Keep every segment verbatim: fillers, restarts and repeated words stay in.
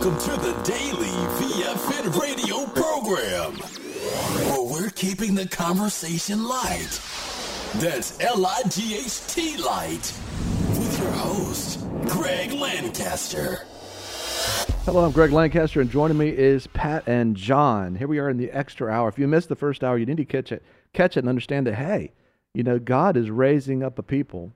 Welcome to the Daily V F N radio program, where we're keeping the conversation light. That's L I G H T light, with your host, Greg Lancaster. Hello, I'm Greg Lancaster, and joining me is Pat and John. Here we are in the extra hour. If you missed the first hour, you need to catch it, catch it and understand that, hey, you know, God is raising up a people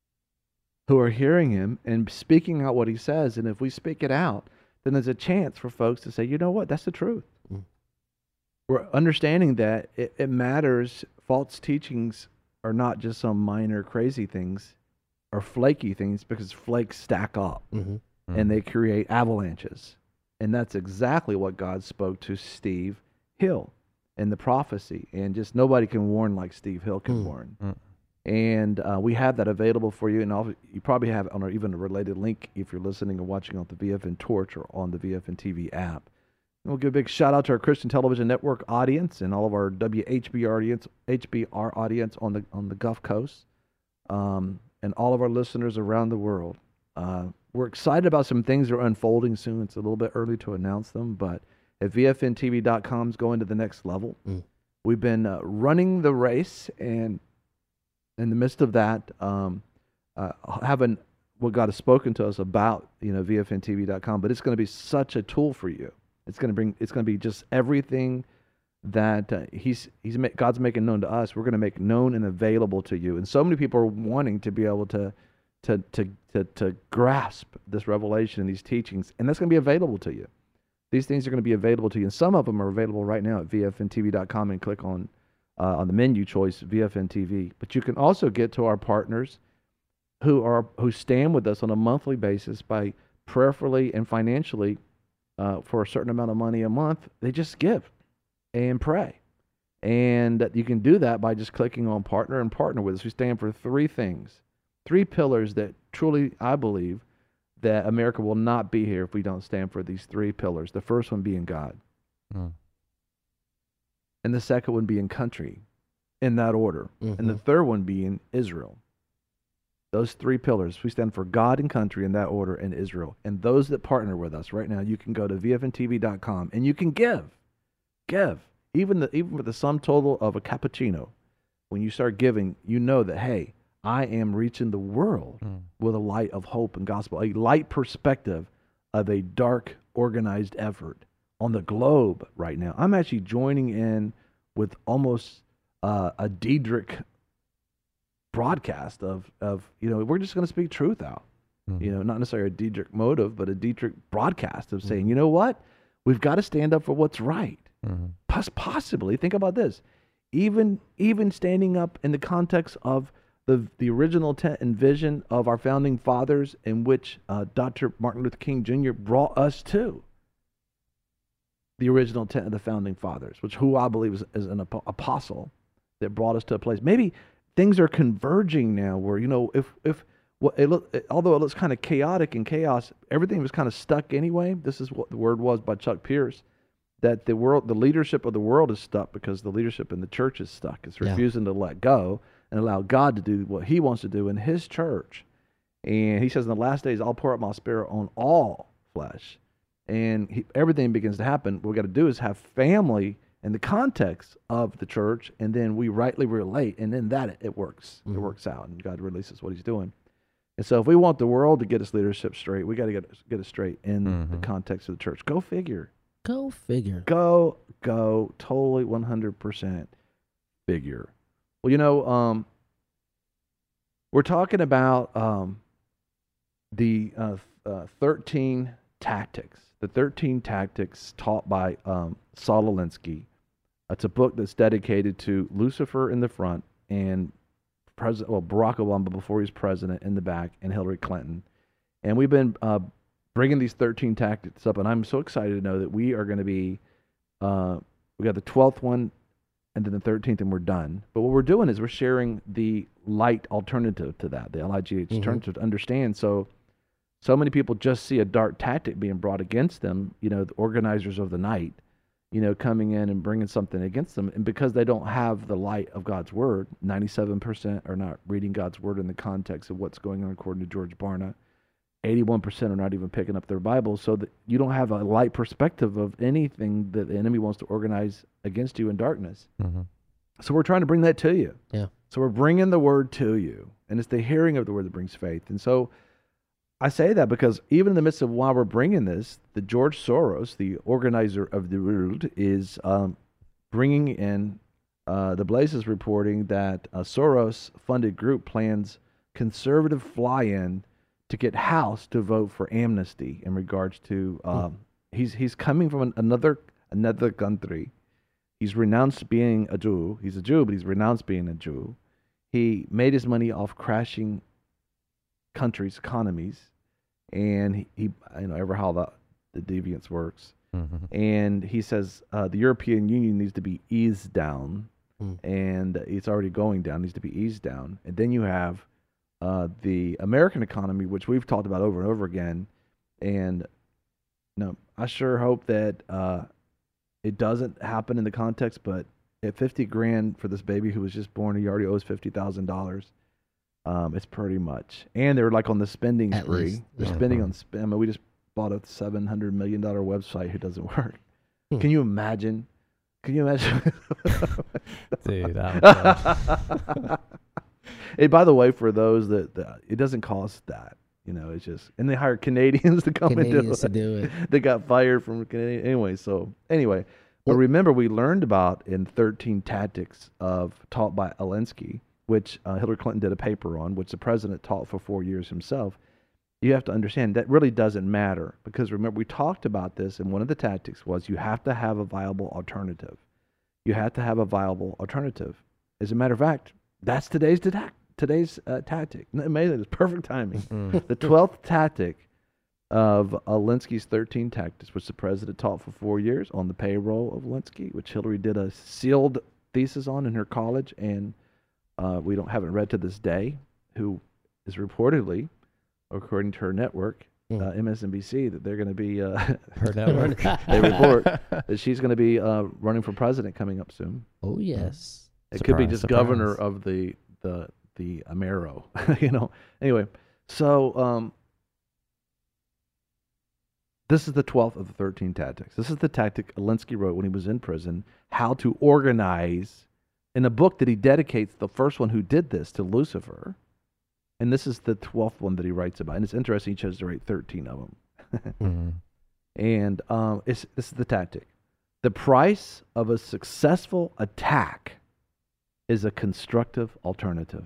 who are hearing him and speaking out what he says. And if we speak it out, then there's a chance for folks to say, you know what, that's the truth. Mm. We're understanding that it, it matters. False teachings are not just some minor crazy things or flaky things, because flakes stack up mm-hmm. Mm-hmm. and they create avalanches. And that's exactly what God spoke to Steve Hill in the prophecy. And just nobody can warn like Steve Hill can mm. warn. Mm. And uh, we have that available for you. And I'll, you probably have on our, even a related link if you're listening or watching on the V F N Torch or on the V F N T V app. And we'll give a big shout out to our Christian Television Network audience and all of our W H B R audience, H B R audience on the on the Gulf Coast, um, and all of our listeners around the world. Uh, we're excited about some things that are unfolding soon. It's a little bit early to announce them, but at V F N T V dot com is going to the next level. Mm. We've been uh, running the race, and in the midst of that, um, uh, having what God has spoken to us about, you know, V F N T V dot com, but it's going to be such a tool for you. It's going to bring. It's going to be just everything that uh, he's he's ma- God's making known to us. We're going to make known and available to you. And so many people are wanting to be able to to to to, to grasp this revelation and these teachings, and that's going to be available to you. These things are going to be available to you, and some of them are available right now at V F N T V dot com, and click on uh, on the menu choice V F N T V. But you can also get to our partners who are who stand with us on a monthly basis by prayerfully and financially. Uh, for a certain amount of money a month, they just give and pray. And you can do that by just clicking on partner and partner with us. We stand for three things, three pillars that truly, I believe, that America will not be here if we don't stand for these three pillars. The first one being God. Mm. And the second one being country, in that order. Mm-hmm. And the third one being Israel. Those three pillars, we stand for God and country in that order, and Israel. And those that partner with us right now, you can go to V F N T V dot com and you can give. Give. Even the even with the sum total of a cappuccino, when you start giving, you know that, hey, I am reaching the world mm. with a light of hope and gospel, a light perspective of a dark, organized effort on the globe right now. I'm actually joining in with almost uh, a Diedrich broadcast of, of, you know, we're just going to speak truth out. Mm-hmm. You know, not necessarily a Diedrich motive, but a Diedrich broadcast of saying, mm-hmm. you know what? We've got to stand up for what's right. Mm-hmm. Poss- possibly, think about this, even even standing up in the context of the the original intent and vision of our founding fathers, in which uh, Doctor Martin Luther King Junior brought us to. The original intent of the founding fathers, which who I believe is, is an ap- apostle that brought us to a place. Maybe things are converging now where, you know, if, if well, it look, it, although it looks kind of chaotic and chaos, everything was kind of stuck anyway. This is what the word was by Chuck Pierce, that the world, the leadership of the world is stuck because the leadership in the church is stuck. It's refusing yeah. to let go and allow God to do what he wants to do in his church. And he says, in the last days, I'll pour out my spirit on all flesh. And he, everything begins to happen. What we got to do is have family in the context of the church, and then we rightly relate, and then that it, it works. Mm-hmm. It works out, and God releases what he's doing. And so if we want the world to get its leadership straight, we got to get get it straight in mm-hmm. the context of the church. Go figure. Go figure. Go, go, totally one hundred percent figure. Well, you know, um, we're talking about um, the uh, uh, thirteen tactics, the thirteen tactics taught by um, Saul Alinsky. It's a book that's dedicated to Lucifer in the front and President, well, Barack Obama before he was president in the back, and Hillary Clinton. And we've been uh, bringing these thirteen tactics up, and I'm so excited to know that we are going to be, uh, we got the twelfth one and then the thirteenth, and we're done. But what we're doing is we're sharing the light alternative to that, the L I G H mm-hmm. alternative to understand. So, so many people just see a dark tactic being brought against them, you know, the organizers of the night, you know, coming in and bringing something against them. And because they don't have the light of God's word, ninety-seven percent are not reading God's word in the context of what's going on according to George Barna. eighty-one percent are not even picking up their Bibles, so that you don't have a light perspective of anything that the enemy wants to organize against you in darkness. Mm-hmm. So we're trying to bring that to you. Yeah. So we're bringing the word to you, and it's the hearing of the word that brings faith. And so I say that because even in the midst of while we're bringing this, the George Soros, the organizer of the world, is um, bringing in, uh, the Blaze is reporting that a Soros-funded group plans conservative fly-in to get House to vote for amnesty in regards to, um, mm. he's he's coming from an, another another country. He's renounced being a Jew. He's a Jew, but he's renounced being a Jew. He made his money off crashing countries' economies, and he, he you know, ever how the, the deviance works. Mm-hmm. And he says uh, the European Union needs to be eased down, mm. and it's already going down, needs to be eased down. And then you have uh, the American economy, which we've talked about over and over again. And you know, I sure hope that uh, it doesn't happen in the context, but at fifty grand for this baby who was just born, he already owes fifty thousand dollars. Um, it's pretty much. And they're like on the spending At spree. least, They're yeah. spending on spend. I mean, we just bought a seven hundred million dollars website who doesn't work. Hmm. Can you imagine? Can you imagine? Dude, that was Hey, by the way, for those that, that it doesn't cost that, you know, it's just, and they hired Canadians to come Canadians and do to it. do it. They got fired from Canadian anyway. So anyway, but remember we learned about in thirteen Tactics of taught by Alinsky, which uh, Hillary Clinton did a paper on, which the president taught for four years himself. You have to understand that really doesn't matter because remember we talked about this, and one of the tactics was you have to have a viable alternative. You have to have a viable alternative. As a matter of fact, that's today's ta- today's uh, tactic. Amazing, it's perfect timing. Mm. The twelfth tactic of Alinsky's thirteen Tactics, which the president taught for four years on the payroll of Alinsky, which Hillary did a sealed thesis on in her college, and uh, we don't haven't read to this day, who is reportedly, according to her network, mm. uh, M S N B C, that they're going to be uh, her network. They report that she's going to be uh, running for president coming up soon. Oh yes, it surprise, could be just surprise. governor of the the the Amero, you know. Anyway, so um, this is the twelfth of the thirteen tactics. This is the tactic Alinsky wrote when he was in prison, how to organize, in a book that he dedicates the first one who did this to Lucifer. And this is the twelfth one that he writes about. And it's interesting, he chose to write thirteen of them. mm-hmm. And um, it's, this is the tactic. The price of a successful attack is a constructive alternative.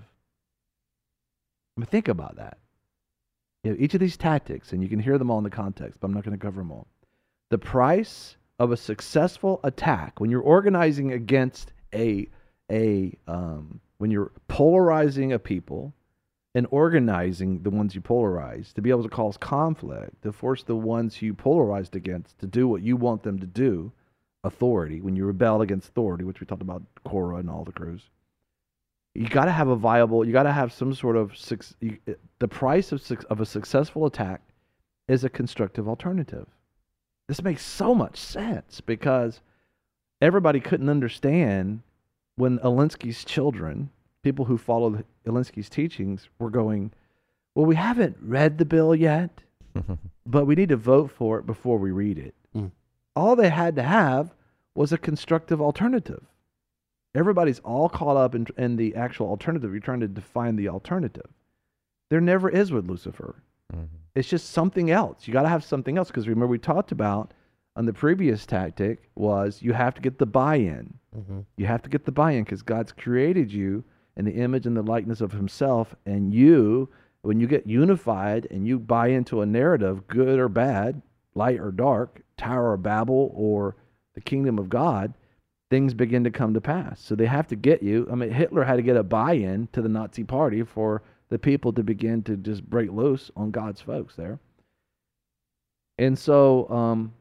I mean, think about that. You know, each of these tactics, and you can hear them all in the context, but I'm not going to cover them all. The price of a successful attack, when you're organizing against a, a um, when you're polarizing a people, and organizing the ones you polarize to be able to cause conflict, to force the ones you polarized against to do what you want them to do, authority, when you rebel against authority, which we talked about Korah and all the crews, you got to have a viable, you got to have some sort of, you, the price of, of a successful attack is a constructive alternative. This makes so much sense because everybody couldn't understand when Alinsky's children, people who followed Alinsky's teachings, were going, well, we haven't read the bill yet, but we need to vote for it before we read it. Mm. All they had to have was a constructive alternative. Everybody's all caught up in, in the actual alternative. You're trying to define the alternative. There never is with Lucifer. Mm-hmm. It's just something else. You got to have something else because remember we talked about on the previous tactic was you have to get the buy-in. Mm-hmm. You have to get the buy-in because God's created you in the image and the likeness of himself, and you, when you get unified and you buy into a narrative, good or bad, light or dark, Tower of Babel or the kingdom of God, things begin to come to pass. So they have to get you. I mean, Hitler had to get a buy-in to the Nazi party for the people to begin to just break loose on God's folks there. And so, um,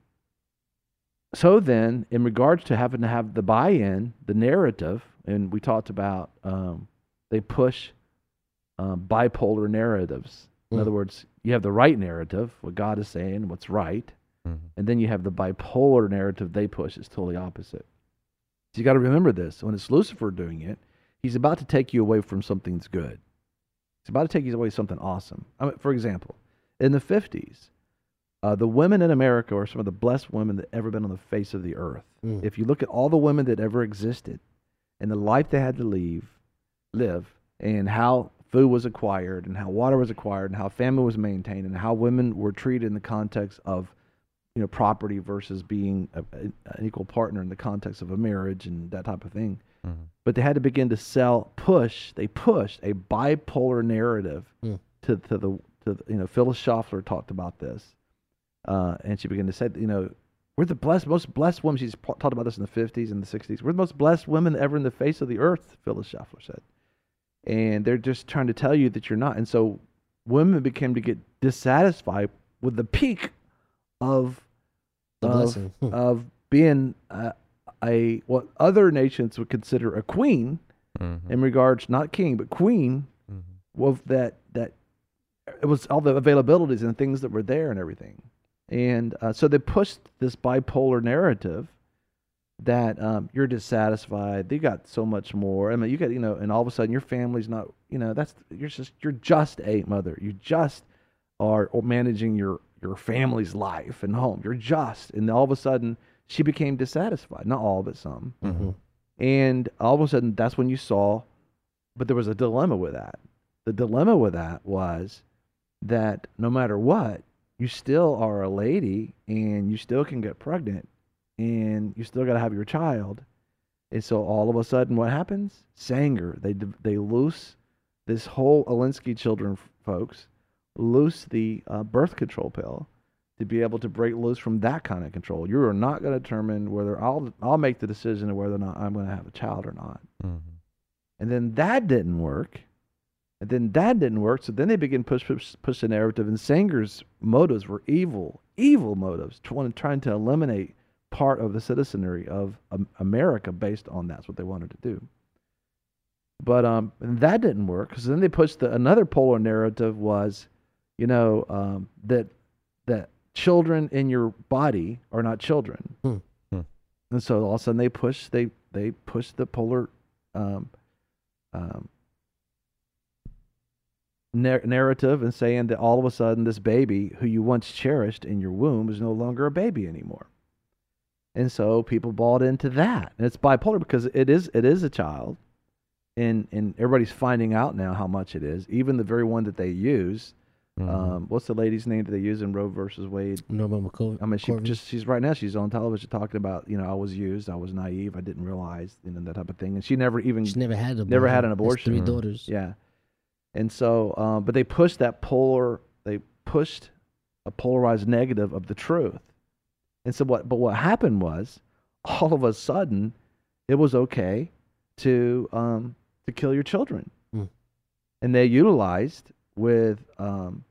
so then, in regards to having to have the buy-in, the narrative, and we talked about um, they push um, bipolar narratives. In mm. other words, you have the right narrative, what God is saying, what's right, mm-hmm. and then you have the bipolar narrative they push. It's totally opposite. So you got to remember this. When it's Lucifer doing it, he's about to take you away from something that's good. He's about to take you away from something awesome. I mean, for example, in the fifties, uh, the women in America are some of the blessed women that ever been on the face of the earth. Mm. If you look at all the women that ever existed and the life they had to leave, live, and how food was acquired and how water was acquired and how family was maintained and how women were treated in the context of, you know, property versus being a, a, an equal partner in the context of a marriage and that type of thing. Mm-hmm. But they had to begin to sell, push, they pushed a bipolar narrative Mm. to, to the, to the, you know, Phyllis Schaffler talked about this. Uh, and she began to say, you know, we're the blessed, most blessed women. She's talked about this in the fifties and the sixties. We're the most blessed women ever in the face of the earth, Phyllis Schaffler said. And they're just trying to tell you that you're not. And so women became to get dissatisfied with the peak of The of, blessing. Hmm. of being a, a what other nations would consider a queen Mm-hmm. in regards, not king, but queen, Mm-hmm. of that that it was all the availabilities and things that were there and everything. And uh, so they pushed this bipolar narrative that um, you're dissatisfied. They got so much more. I mean, you got, you know, and all of a sudden your family's not, you know, that's, you're just, you're just a mother. You just are managing your, your family's life and home. You're just, and all of a sudden she became dissatisfied. Not all, but some. Mm-hmm. And all of a sudden that's when you saw, but there was a dilemma with that. The dilemma with that was that no matter what, you still are a lady and you still can get pregnant and you still got to have your child. And so all of a sudden what happens? Sanger, they they loose this whole Alinsky children folks, loose the uh, birth control pill to be able to break loose from that kind of control. You are not going to determine whether I'll I'll make the decision of whether or not I'm going to have a child or not. Mm-hmm. And then that didn't work. And then that didn't work. So then they began push push, push the narrative. And Sanger's motives were evil, evil motives, trying, trying to eliminate part of the citizenry of um, America based on that's what they wanted to do. But um, that didn't work because then they pushed the, another polar narrative was, you know, um, that that children in your body are not children. Hmm. Hmm. And so all of a sudden they push they they push the polar um, um, nar- narrative and saying that all of a sudden this baby who you once cherished in your womb is no longer a baby anymore. And so people bought into that. And it's bipolar because it is it is a child. And and everybody's finding out now how much it is. Even the very one that they use. Mm-hmm. Um, what's the lady's name that they use in Roe versus Wade? Norma McCorvey. I mean, she Corvin. just she's right now. She's on television talking about, you know, I was used, I was naive, I didn't realize, you know, that type of thing. And she never even She's never had an abortion. never had an Has abortion. Three Mhm. daughters. Yeah. And so, um, but they pushed that polar. They pushed a polarized negative of the truth. And so what? But what happened was, all of a sudden, it was okay to um, to kill your children, Mm. and they utilized with um,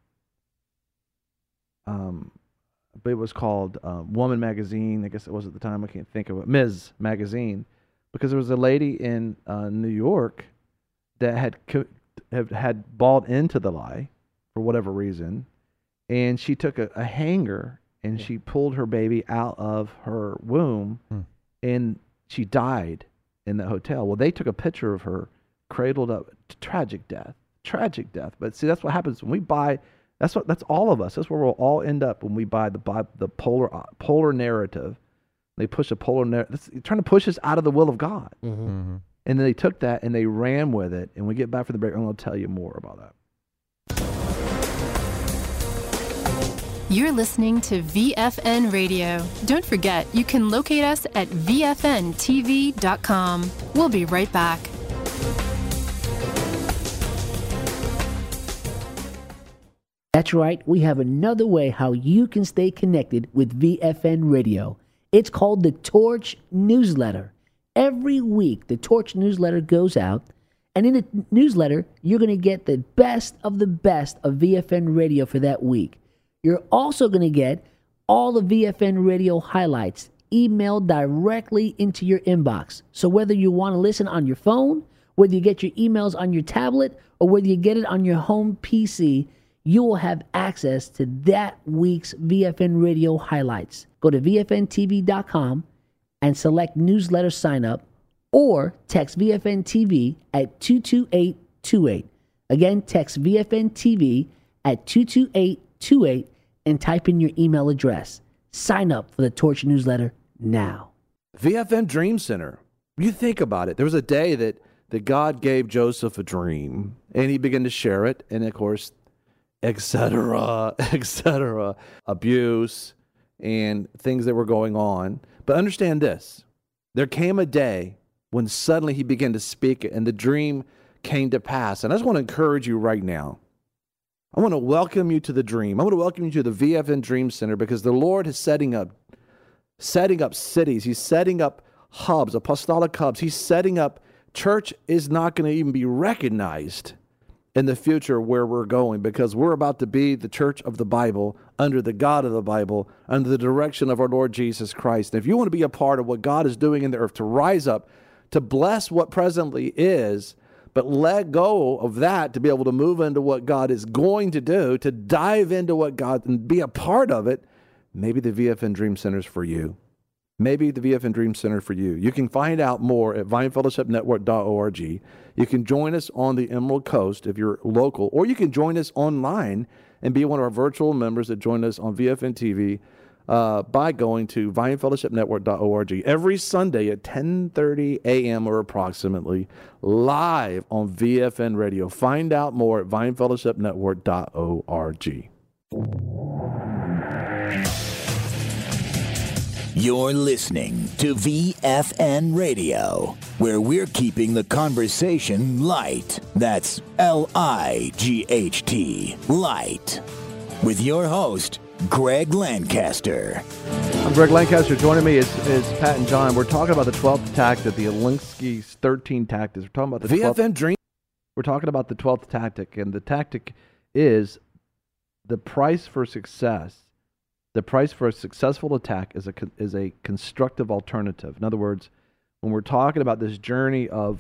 um, but it was called um, Woman Magazine. I guess it was at the time. I can't think of it. Miz Magazine, because there was a lady in uh, New York that had co- have, had bought into the lie for whatever reason, and she took a, a hanger and Yeah. she pulled her baby out of her womb, Hmm. and she died in the hotel. Well, they took a picture of her cradled up. Tragic death, tragic death. But see, that's what happens when we buy. That's what. That's all of us. That's where we'll all end up when we buy the buy the polar uh, polar narrative. They push a polar narrative. Trying to push us out of the will of God. Mm-hmm. Mm-hmm. And then they took that and they ran with it. And when we get back from the break, I'm going to tell you more about that. You're listening to V F N Radio. Don't forget, you can locate us at V F N T V dot com. We'll be right back. That's right, we have another way how you can stay connected with V F N Radio. It's called the Torch Newsletter. Every week, the Torch Newsletter goes out, and in the newsletter, you're going to get the best of the best of V F N Radio for that week. You're also going to get all the V F N Radio highlights emailed directly into your inbox. So whether you want to listen on your phone, whether you get your emails on your tablet, or whether you get it on your home P C, you will have access to that week's V F N Radio highlights. Go to V F N T V dot com and select newsletter sign up, or text V F N T V at two two eight two eight. Again, text V F N T V at two two eight two eight and type in your email address. Sign up for the Torch newsletter now. V F N Dream Center. You think about it. There was a day that, that God gave Joseph a dream, and he began to share it, and of course, et cetera, et cetera, abuse and things that were going on. But understand this. There came a day when suddenly he began to speak it, and the dream came to pass. And I just want to encourage you right now. I want to welcome you to the dream. I want to welcome you to the V F N Dream Center, because the Lord is setting up, setting up cities. He's setting up hubs, apostolic hubs. He's setting up, church is not going to even be recognized in the future where we're going, because we're about to be the church of the Bible, under the God of the Bible, under the direction of our Lord Jesus Christ. And if you want to be a part of what God is doing in the earth, to rise up, to bless what presently is, but let go of that to be able to move into what God is going to do, to dive into what God and be a part of it, maybe the V F N Dream Center is for you. Maybe the V F N Dream Center for you. You can find out more at vine fellowship network dot org. You can join us on the Emerald Coast if you're local, or you can join us online and be one of our virtual members that join us on V F N T V uh, by going to vine fellowship network dot org. Every Sunday at ten thirty a.m. or approximately, live on V F N Radio. Find out more at vine fellowship network dot org. You're listening to V F N Radio, where we're keeping the conversation light. That's L I G H T, light. With your host, Greg Lancaster. I'm Greg Lancaster. Joining me is, is Pat and John. We're talking about the twelfth tactic, the Alinsky's thirteen tactics. We're talking about the V F N Dream. We're talking about the twelfth tactic, and the tactic is the price for success. The price for a successful attack is a is a constructive alternative. In other words, when we're talking about this journey of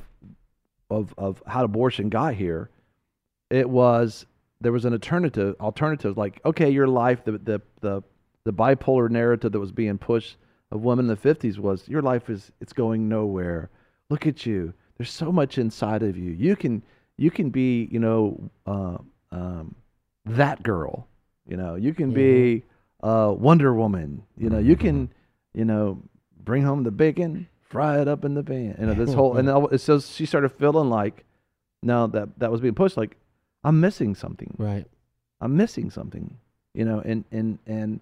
of of how abortion got here, it was there was an alternative alternative like, okay, your life, the the the, the bipolar narrative that was being pushed of women in the fifties was, your life is it's going nowhere. Look at you. There's so much inside of you. You can you can be, you know, uh, um, that girl. You know, you can mm-hmm. be Uh, Wonder Woman, you know, you can, you know, bring home the bacon, fry it up in the pan, you know, this whole, and it says she started feeling like, no, that that was being pushed, like, I'm missing something, right? I'm missing something, you know, and and and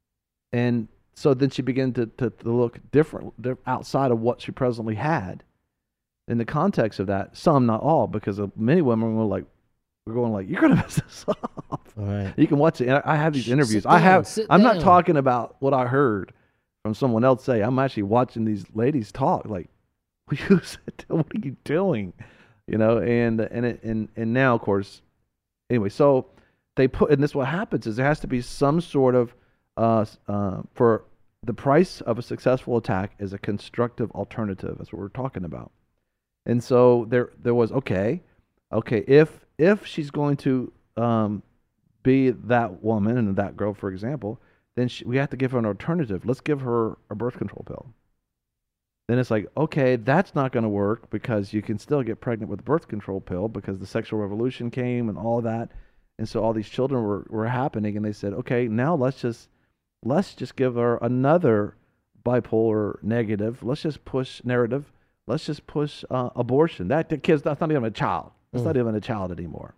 and so then she began to to, to look different outside of what she presently had. In the context of that, some, not all, because of many women were like, we're going like, you're gonna mess this up. All right. You can watch it. And I have these interviews. Sit down, I have. sit I'm down. not talking about what I heard from someone else say. I'm actually watching these ladies talk. Like, will you sit down? What are you doing? You know. And and it, and and now, of course. Anyway, so they put. And this what happens is there has to be some sort of uh, uh, for the price of a successful attack is a constructive alternative. That's what we're talking about. And so there there was okay, okay if if she's going to um, be that woman and that girl, for example, then she, we have to give her an alternative. Let's give her a birth control pill. Then it's like, okay, that's not going to work because you can still get pregnant with a birth control pill because the sexual revolution came and all that. And so all these children were, were happening, and they said, okay, now let's just let's just give her another bipolar negative. Let's just push narrative. Let's just push uh, abortion. That the kid's that's not even a child. That's mm. not even a child anymore.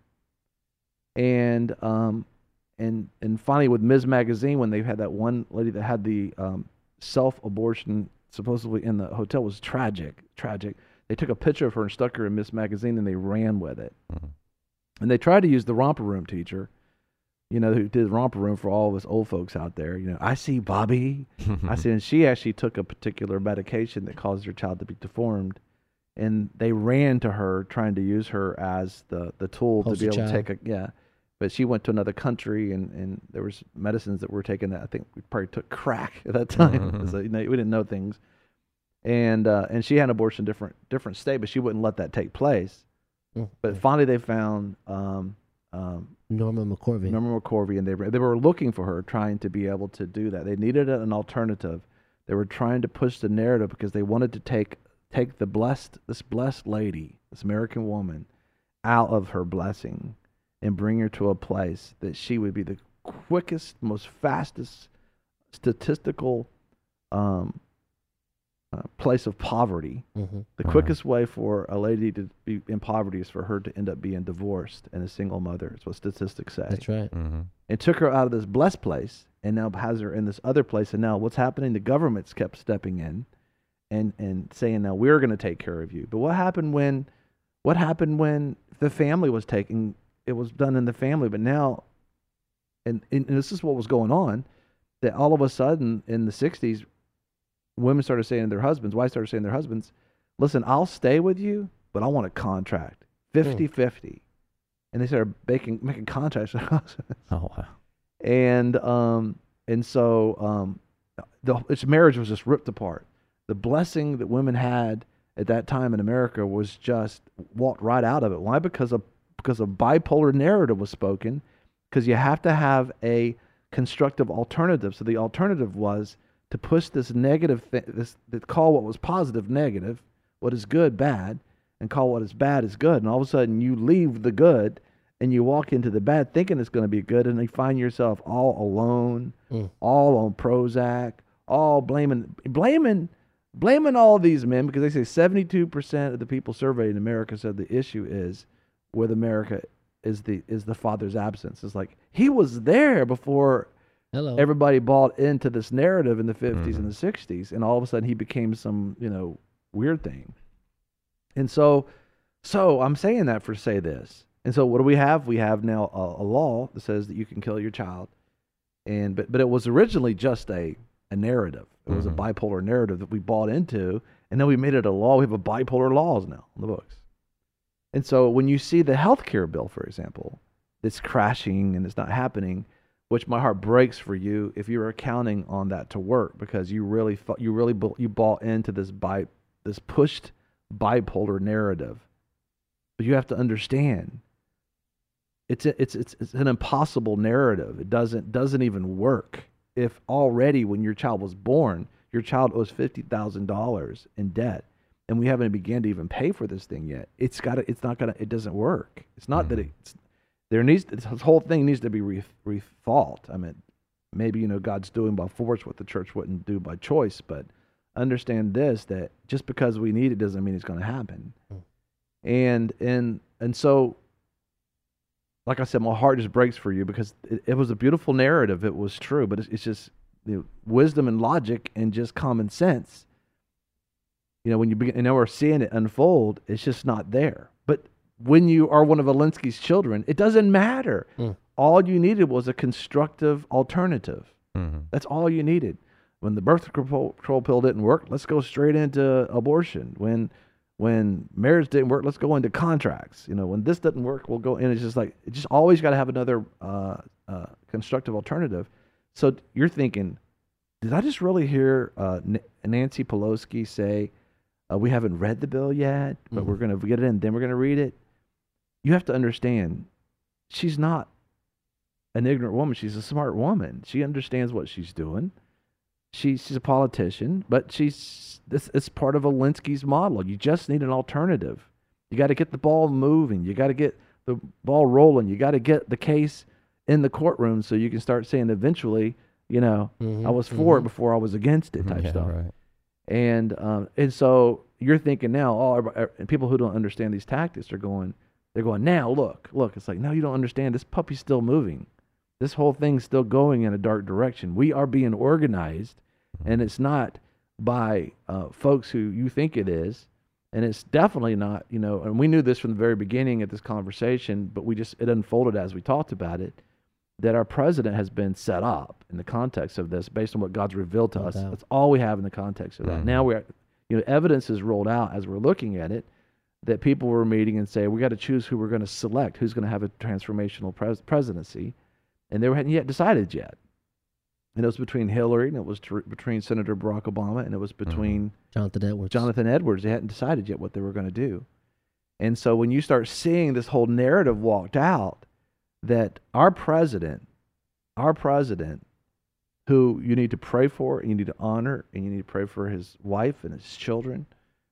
And um, and and finally with Miz Magazine, when they had that one lady that had the um, self-abortion supposedly in the hotel, was tragic, tragic. They took a picture of her and stuck her in Miz Magazine, and they ran with it. Mm-hmm. And they tried to use the romper room teacher, you know, who did romper room for all of us old folks out there. You know, I see Bobby. I see, and she actually took a particular medication that caused her child to be deformed. And they ran to her trying to use her as the, the tool Poster to be able child. to take a, yeah. But she went to another country, and, and there was medicines that were taken that I think we probably took crack at that time. Mm-hmm. So, you know, we didn't know things. And uh, and she had an abortion in a different, different state, but she wouldn't let that take place. Mm-hmm. But finally they found um, um, Norma McCorvey. Norma McCorvey, and they were, they were looking for her, trying to be able to do that. They needed an alternative. They were trying to push the narrative because they wanted to take take the blessed, this blessed lady, this American woman, out of her blessing and bring her to a place that she would be the quickest, most fastest statistical um, uh, place of poverty. Mm-hmm. The Wow. quickest way for a lady to be in poverty is for her to end up being divorced and a single mother. That's what statistics say. That's right. Mm-hmm. It took her out of this blessed place and now has her in this other place. And now what's happening? The government's kept stepping in and, and saying, now we're going to take care of you. But what happened when, what happened when the family was taking, it was done in the family, but now, and, and this is what was going on, that all of a sudden in the sixties, women started saying to their husbands, wives started saying to their husbands, listen, I'll stay with you, but I want a contract, fifty-fifty. And they started making, making contracts with their husbands. Oh, wow. And um and so um the its marriage was just ripped apart. The blessing that women had at that time in America was just walked right out of it. Why? Because of because a bipolar narrative was spoken. Because you have to have a constructive alternative. So the alternative was to push this negative thing, this that call what was positive negative, what is good bad, and call what is bad is good. And all of a sudden you leave the good and you walk into the bad thinking it's going to be good, and you find yourself all alone, Mm. all on Prozac, all blaming, blaming, blaming all these men, because they say seventy-two percent of the people surveyed in America said the issue is with America is the is the father's absence. It's like he was there before Hello. everybody bought into this narrative in the fifties Mhm. and the sixties, and all of a sudden he became some, you know, weird thing. And so, so I'm saying that for say this. And so what do we have? We have now a, a law that says that you can kill your child. And but but it was originally just a a narrative. It was Mhm. a bipolar narrative that we bought into, and then we made it a law. We have a bipolar laws now on the books. And so when you see the health care bill, for example, that's crashing and it's not happening, which my heart breaks for you if you're counting on that to work, because you really thought you really bu- you bought into this bi this pushed bipolar narrative. But you have to understand, it's a, it's it's it's an impossible narrative. It doesn't doesn't even work. If already when your child was born, your child owes fifty thousand dollars in debt, and we haven't began to even pay for this thing yet, it's got to, it's not gonna, it doesn't work. It's not that it's there needs this whole thing needs to be re, rethought. I mean, maybe you know God's doing by force what the church wouldn't do by choice, but understand this, that just because we need it doesn't mean it's going to happen. And and and so, like I said, my heart just breaks for you, because it, it was a beautiful narrative. It was true, but it's, it's just, you know, wisdom and logic and just common sense. You know, when you begin, and now we're seeing it unfold, it's just not there. But when you are one of Alinsky's children, it doesn't matter. Mm. All you needed was a constructive alternative. Mm-hmm. That's all you needed. When the birth control control pill didn't work, let's go straight into abortion. When when marriage didn't work, let's go into contracts. You know, when this doesn't work, we'll go in. It's just like, it just always got to have another uh, uh, constructive alternative. So you're thinking, did I just really hear uh, N- Nancy Pelosi say, uh, we haven't read the bill yet, but Mhm. we're going to get it in, then we're going to read it? You have to understand, she's not an ignorant woman. She's a smart woman. She understands what she's doing. She, she's a politician, but she's this. It's part of Alinsky's model. You just need an alternative. You got to get the ball moving. You got to get the ball rolling. You got to get the case in the courtroom so you can start saying eventually, you know, Mhm, I was for it mhm. before I was against it type Yeah, stuff. right. And um, and so you're thinking now, oh, everybody- and people who don't understand these tactics are going, they're going, now look, look. It's like, no, you don't understand. This puppy's still moving. This whole thing's still going in a dark direction. We are being organized, and it's not by uh, folks who you think it is, and it's definitely not, you know. And we knew this from the very beginning at this conversation, but we just it unfolded as we talked about it, that our president has been set up in the context of this based on what God's revealed to No us. doubt. That's all we have in the context of that. Mhm. Now we're, you know, evidence is rolled out as we're looking at it, that people were meeting and say, we got to choose who we're going to select, who's going to have a transformational pres- presidency. And they hadn't yet decided yet. And it was between Hillary, and it was tr- between Senator Barack Obama, and it was between Jonathan Edwards. Jonathan Edwards. They hadn't decided yet what they were going to do. And so when you start seeing this whole narrative walked out, that our president, our president, who you need to pray for, and you need to honor, and you need to pray for his wife and his children,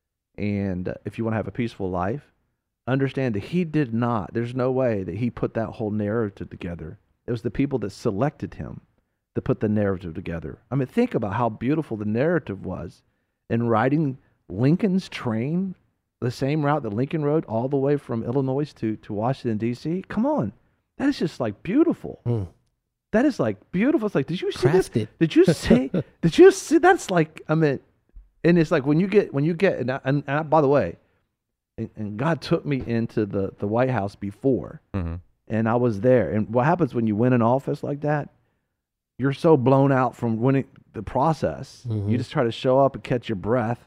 and uh, if you want to have a peaceful life, understand that he did not, there's no way that he put that whole narrative together. It was the people that selected him to put the narrative together. I mean, think about how beautiful the narrative was in riding Lincoln's train, the same route that Lincoln rode all the way from Illinois to, to Washington, D C. Come on. That is just like beautiful. Mm. That is like beautiful. It's like, did you see this? Crafted. Did you see? Did you see? That's like, I mean, and it's like when you get, when you get, and, I, and I, by the way, and, and God took me into the, the White House before, Mm-hmm. and I was there. And what happens when you win an office like that? You're so blown out from winning the process. Mhm. You just try to show up and catch your breath,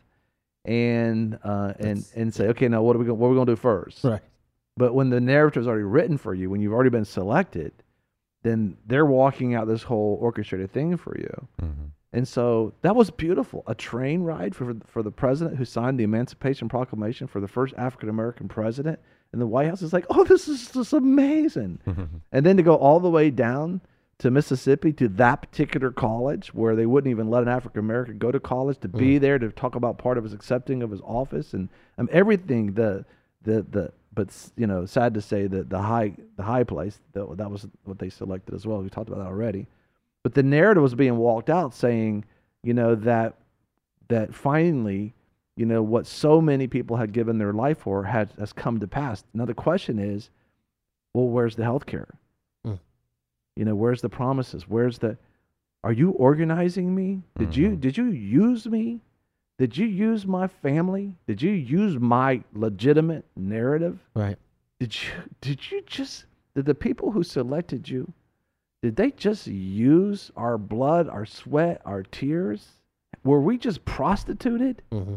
and uh, and That's- and say, okay, now what are we going? What are we going to do first? Right. But when the narrative's already written for you, when you've already been selected, then they're walking out this whole orchestrated thing for you. Mm-hmm. And so that was beautiful. A train ride for for the president who signed the Emancipation Proclamation for the first African American president in the White House. Is like, oh, this is just amazing. And then to go all the way down to Mississippi to that particular college where they wouldn't even let an African American go to college, to be there to talk about part of his accepting of his office and um, everything. The the the but you know, sad to say that the high the high place that that was what they selected as well. We talked about that already. But the narrative was being walked out saying, you know, that that finally, you know, what so many people had given their life for had has come to pass. Now the question is, well, where's the health care? Mm. You know, where's the promises? Where's the are you organizing me? Did Mm-hmm. you did you use me? Did you use my family? Did you use my legitimate narrative? Right. Did you did you just did the people who selected you, did they just use our blood, our sweat, our tears? Were we just prostituted? Mm-hmm.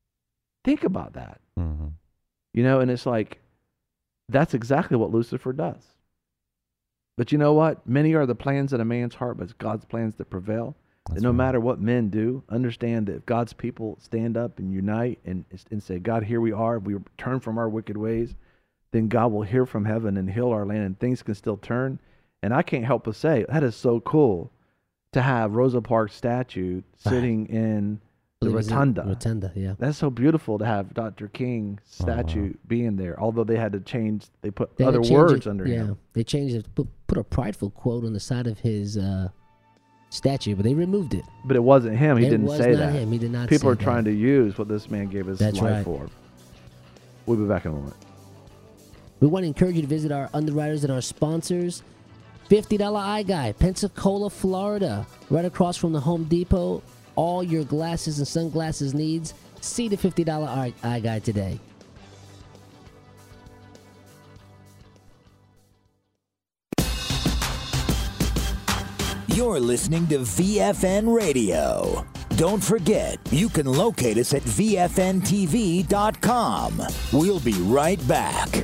Think about that. Mm-hmm. You know, and it's like, that's exactly what Lucifer does. But you know what? Many are the plans in a man's heart, but it's God's plans that prevail. That's and no right. matter what men do, understand that if God's people stand up and unite and, and say, God, here we are, we turn from our wicked ways, then God will hear from heaven and heal our land, and things can still turn. And I can't help but say, that is so cool to have Rosa Parks' statue sitting in the Believe it's in rotunda. Rotunda, yeah. That's so beautiful to have Doctor King's statue Uh-huh. being there. Although they had to change, they put They had to other change words it, under yeah. him. They changed it, put, put a prideful quote on the side of his uh, statue, but they removed it. But it wasn't him. He It didn't was say not that. him. He did not People say are trying that. to use what this man gave his That's life right. for. We'll be back in a moment. We want to encourage you to visit our underwriters and our sponsors. fifty dollar Eye Guy, Pensacola, Florida, right across from the Home Depot. All your glasses and sunglasses needs. See the fifty dollar Eye Eye Guy today. You're listening to V F N Radio. Don't forget, you can locate us at V F N T V dot com. We'll be right back.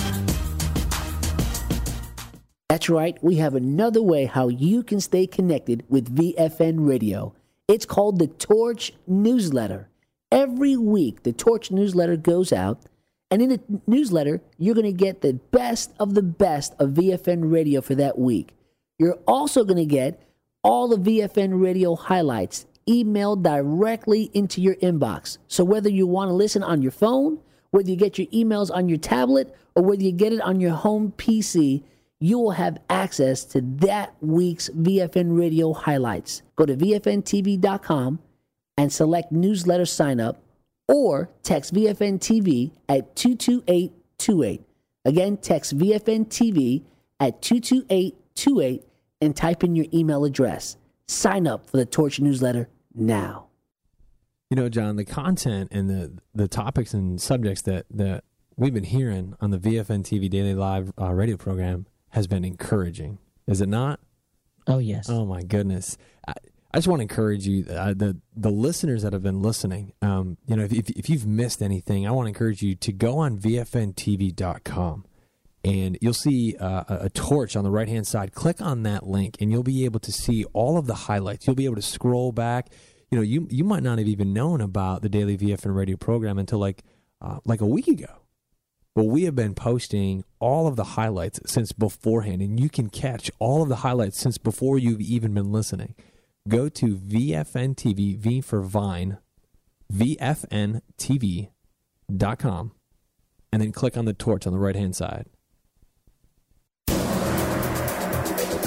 That's right. We have another way how you can stay connected with V F N Radio. It's called the Torch Newsletter. Every week, the Torch Newsletter goes out, and in the newsletter, you're going to get the best of the best of V F N Radio for that week. You're also going to get all the V F N Radio highlights emailed directly into your inbox. So whether you want to listen on your phone, whether you get your emails on your tablet, or whether you get it on your home P C, you will have access to that week's V F N Radio highlights. Go to V F N T V dot com and select newsletter sign up, or text V F N T V at two two eight two eight. Again, text V F N T V at two two eight two eight and type in your email address. Sign up for the Torch newsletter now. You know, John, the content and the the topics and subjects that, that we've been hearing on the V F N T V Daily Live uh, radio program has been encouraging. Is it not? Oh, yes. Oh, my goodness. I, I just want to encourage you, uh, the the listeners that have been listening, um, you know, if, if if you've missed anything, I want to encourage you to go on V F N T V dot com. And you'll see uh, a, a torch on the right-hand side. Click on that link, and you'll be able to see all of the highlights. You'll be able to scroll back. You know, you you might not have even known about the daily V F N radio program until like uh, like a week ago. But we have been posting all of the highlights since beforehand, and you can catch all of the highlights since before you've even been listening. Go to V F N T V, V for Vine, V F N T V dot com, and then click on the torch on the right-hand side.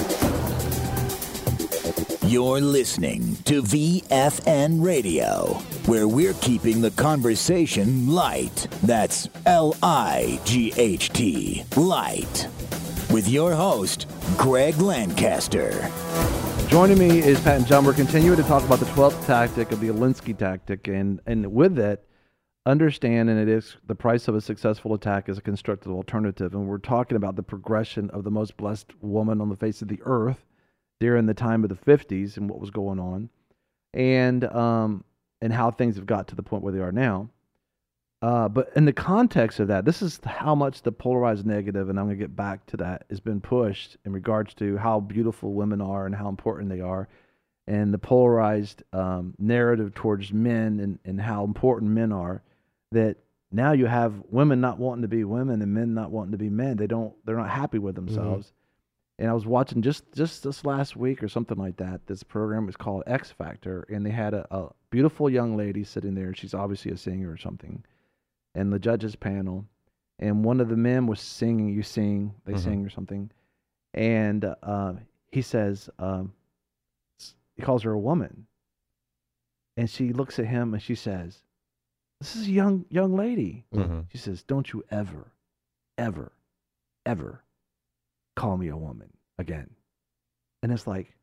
You're listening to V F N Radio, where we're keeping the conversation light. That's L I G H T, light. With your host, Greg Lancaster. Joining me is Pat and John. We're continuing to talk about the twelfth tactic of the Alinsky tactic, and, and with that, understand, and it is the price of a successful attack is a constructive alternative, and we're talking about the progression of the most blessed woman on the face of the earth during the time of the fifties and what was going on, and um, and how things have got to the point where they are now. Uh, but in the context of that, this is how much the polarized negative, and I'm going to get back to that, has been pushed in regards to how beautiful women are and how important they are, and the polarized um, narrative towards men and, and how important men are, that now you have women not wanting to be women and men not wanting to be men. They don't, they're not happy with themselves. Mm-hmm. And I was watching just, just this last week or something like that. This program was called X Factor, and they had a, a beautiful young lady sitting there. She's obviously a singer or something, and the judges panel. And one of the men was singing. You sing, they mm-hmm. sing or something. And uh, he says, um, he calls her a woman. And she looks at him and she says, "This is a young young lady." Mm-hmm. She says, "Don't you ever, ever, ever call me a woman again." And it's like,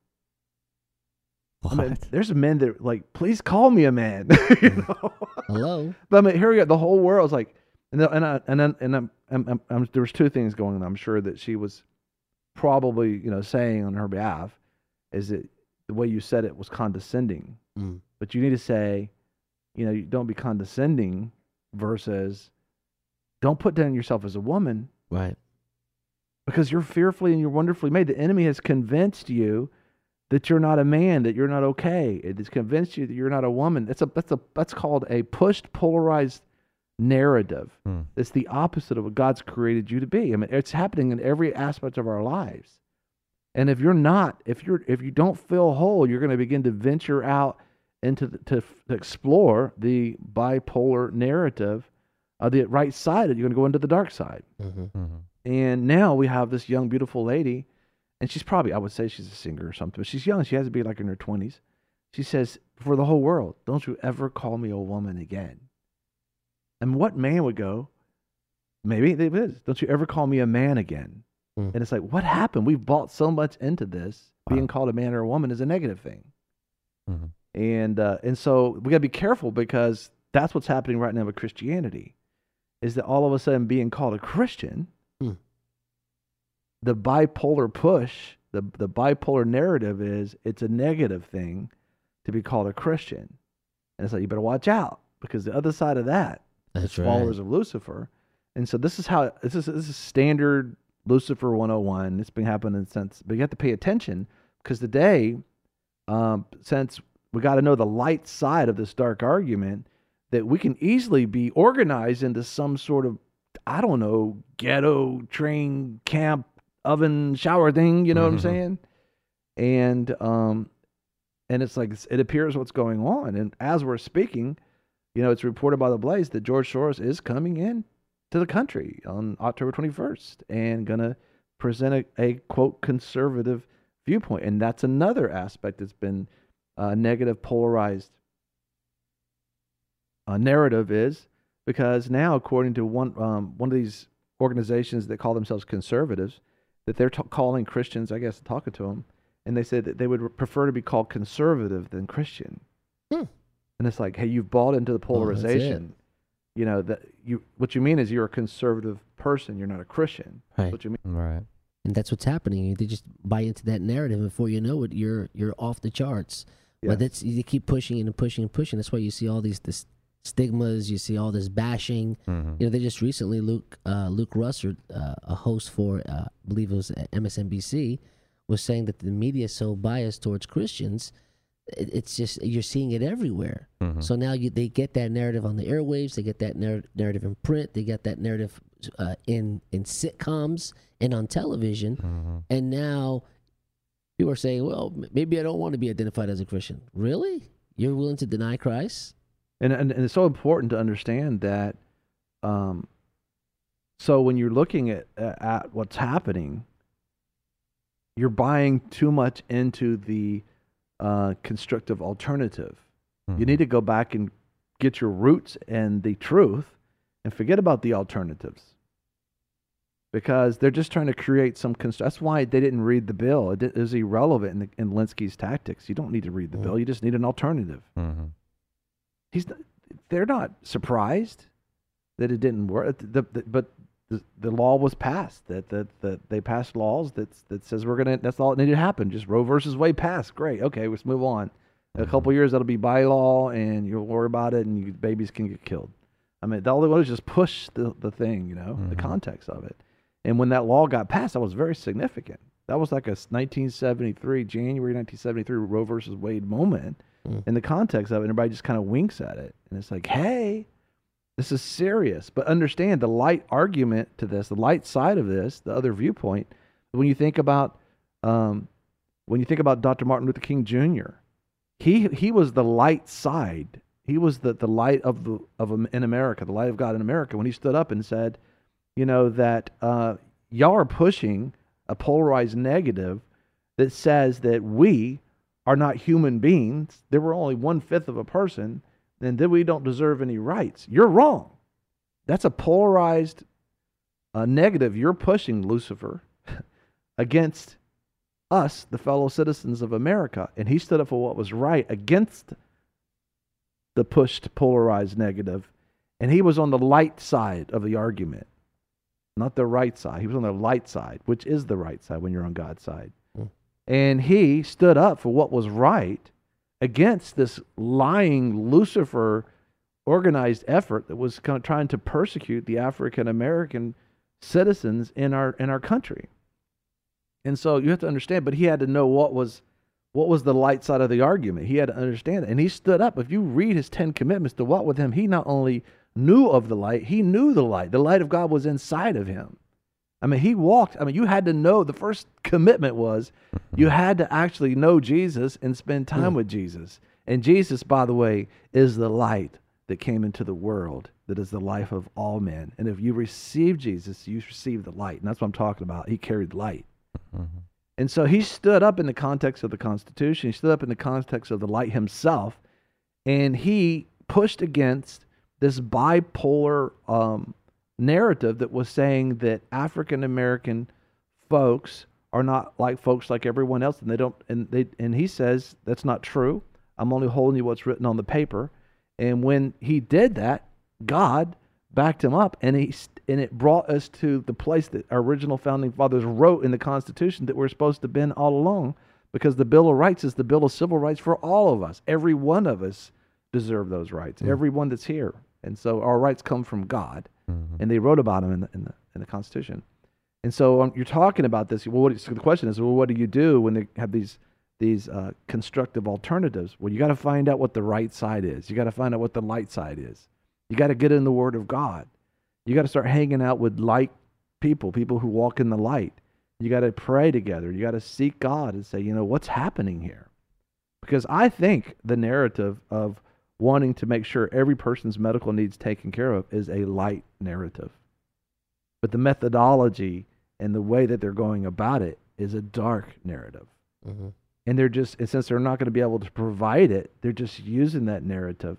I mean, there's men that are like, "Please call me a man." You know? Hello. But I mean, here we go. The whole world's like, and and I, and then and I'm, I'm, I'm, I'm, there was two things going on. I'm sure that she was probably, you know, saying on her behalf, is that the way you said it was condescending. Mm. But you need to say, you know, you don't be condescending versus don't put down yourself as a woman. Right. Because you're fearfully and you're wonderfully made. The enemy has convinced you that you're not a man, that you're not okay. It has convinced you that you're not a woman. That's a that's a that's called a pushed, polarized narrative. Hmm. It's the opposite of what God's created you to be. I mean, it's happening in every aspect of our lives. And if you're not, if you're if you don't feel whole, you're going to begin to venture out into the, to, to explore the bipolar narrative of the right side. You're going to go into the dark side. Mm-hmm. Mm-hmm. And now we have this young, beautiful lady, and she's probably, I would say she's a singer or something, but she's young. She has to be like in her twenties. She says, for the whole world, don't you ever call me a woman again. And what man would go, maybe it is, don't you ever call me a man again. Mm. And it's like, what happened? We've bought so much into this. Wow. Being called a man or a woman is a negative thing. Mm-hmm. And uh, and so we got to be careful, because that's what's happening right now with Christianity, is that all of a sudden being called a Christian, mm. the bipolar push, the the bipolar narrative is it's a negative thing to be called a Christian. And it's like, you better watch out, because the other side of that that's is right. followers of Lucifer. And so this is how, this is, this is standard Lucifer one oh one. It's been happening since, but you have to pay attention, because today, um, since we got to know the light side of this dark argument, that we can easily be organized into some sort of, I don't know, ghetto train camp oven shower thing. You know mm-hmm. what I'm saying? And um, and it's like, it appears what's going on. And as we're speaking, you know, it's reported by the Blaze that George Soros is coming in to the country on October twenty-first and going to present a, a quote conservative viewpoint. And that's another aspect that's been Uh, negative, polarized uh, narrative, is because now, according to one um, one of these organizations that call themselves conservatives, that they're t- calling Christians, I guess, talking to them, and they said that they would prefer to be called conservative than Christian. Hmm. And it's like, hey, you've bought into the polarization. Oh, you know that you what you mean is you're a conservative person. You're not a Christian. Right. That's what you mean. Right. And that's what's happening. They just buy into that narrative, and before you know it, you're you're off the charts. Yes. But that's, you keep pushing and pushing and pushing. That's why you see all these this stigmas. You see all this bashing. Mm-hmm. You know, they just recently, Luke uh, Luke Russert, uh, a host for, uh, I believe it was M S N B C, was saying that the media is so biased towards Christians. It, it's just, you're seeing it everywhere. Mm-hmm. So now you, they get that narrative on the airwaves. They get that narr- narrative in print. They get that narrative uh, in in sitcoms and on television. Mm-hmm. And now people are saying, well, maybe I don't want to be identified as a Christian. Really? You're willing to deny Christ? And and, and it's so important to understand that. Um, so when you're looking at at what's happening, you're buying too much into the uh, constructive alternative. Mm-hmm. You need to go back and get your roots and the truth and forget about the alternatives. Because they're just trying to create some const- that's why they didn't read the bill. It is irrelevant in, the, in Linsky's tactics. You don't need to read the mm-hmm. bill. You just need an alternative. Mm-hmm. He's they're not surprised that it didn't work. The, the, but the, the law was passed. That that that they passed laws that that says we're gonna. That's all that needed to happen. Just Roe versus Wade passed. Great. Okay, let's move on. In a couple of years, that'll be by law, and you'll worry about it, and you, babies can get killed. I mean, all they want is just push the the thing. You know, mm-hmm. the context of it. And when that law got passed, that was very significant. That was like a nineteen seventy-three, January nineteen seventy-three Roe versus Wade moment mm. in the context of it. Everybody just kind of winks at it. And it's like, hey, this is serious. But understand the light argument to this, the light side of this, the other viewpoint, when you think about um, when you think about Doctor Martin Luther King Junior, he he was the light side. He was the, the light of the of in America, the light of God in America, when he stood up and said, you know, that uh, y'all are pushing a polarized negative that says that we are not human beings, that we're only one-fifth of a person, and that we don't deserve any rights. You're wrong. That's a polarized uh, negative you're pushing, Lucifer, against us, the fellow citizens of America. And he stood up for what was right against the pushed polarized negative, and he was on the light side of the argument. Not the right side. He was on the light side, which is the right side when you're on God's side. Mm. And he stood up for what was right against this lying Lucifer organized effort that was kind of trying to persecute the African American citizens in our in our country. And so you have to understand, but he had to know what was what was the light side of the argument. He had to understand it. And he stood up. If you read his Ten Commandments to walk with him, he not only knew of the light, he knew the light. The light of God was inside of him. I mean, he walked. I mean, you had to know. The first commitment was you had to actually know Jesus and spend time mm. with Jesus. And Jesus, by the way, is the light that came into the world, that is the life of all men. And if you receive Jesus, you receive the light. And that's what I'm talking about. He carried light. Mm-hmm. And so he stood up in the context of the Constitution. He stood up in the context of the light himself. And he pushed against this bipolar um, narrative that was saying that African American folks are not like folks like everyone else, and they don't. And they and he says that's not true. I'm only holding you what's written on the paper. And when he did that, God backed him up, and he and it brought us to the place that our original founding fathers wrote in the Constitution that we're supposed to have been all along, because the Bill of Rights is the Bill of Civil Rights for all of us. Every one of us deserve those rights. Mm. Everyone that's here. And so our rights come from God, mm-hmm. and they wrote about them in the, in the in the Constitution. And so um, you're talking about this. Well, what, so the question is, well, what do you do when they have these these uh, constructive alternatives? Well, you got to find out what the right side is. You got to find out what the light side is. You got to get in the Word of God. You got to start hanging out with light people, people who walk in the light. You got to pray together. You got to seek God and say, you know, what's happening here? Because I think the narrative of wanting to make sure every person's medical needs taken care of is a light narrative. But the methodology and the way that they're going about it is a dark narrative. Mm-hmm. And they're just, and since they're not going to be able to provide it, they're just using that narrative.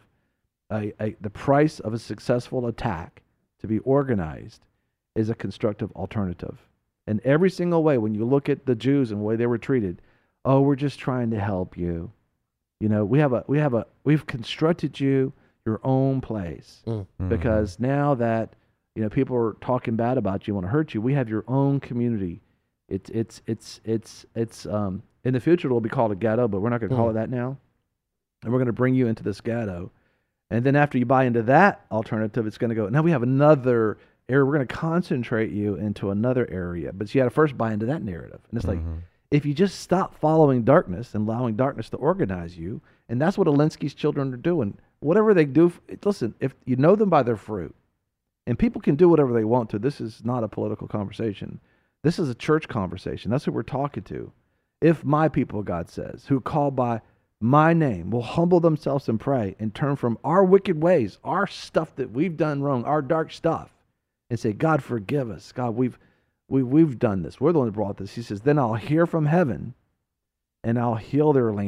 A, a, the price of a successful attack to be organized is a constructive alternative. In every single way, when you look at the Jews and the way they were treated, oh, we're just trying to help you. You know, we have a, we have a, we've constructed you your own place mm-hmm. because now that, you know, people are talking bad about you, want to hurt you, we have your own community. It's, it's, it's, it's, it's, um, in the future it'll be called a ghetto, but we're not going to mm. call it that now. And we're going to bring you into this ghetto. And then after you buy into that alternative, it's going to go, now we have another area. We're going to concentrate you into another area. But you got to first buy into that narrative. And it's mm-hmm. like, if you just stop following darkness and allowing darkness to organize you, and that's what Alinsky's children are doing. Whatever they do, listen, if you know them by their fruit, and people can do whatever they want to. This is not a political conversation. This is a church conversation. That's who we're talking to. If my people, God says, who call by my name will humble themselves and pray and turn from our wicked ways, our stuff that we've done wrong, our dark stuff, and say, God, forgive us. God, we've we, we've done this. We're the one that brought this. He says, then I'll hear from heaven and I'll heal their land. Mm.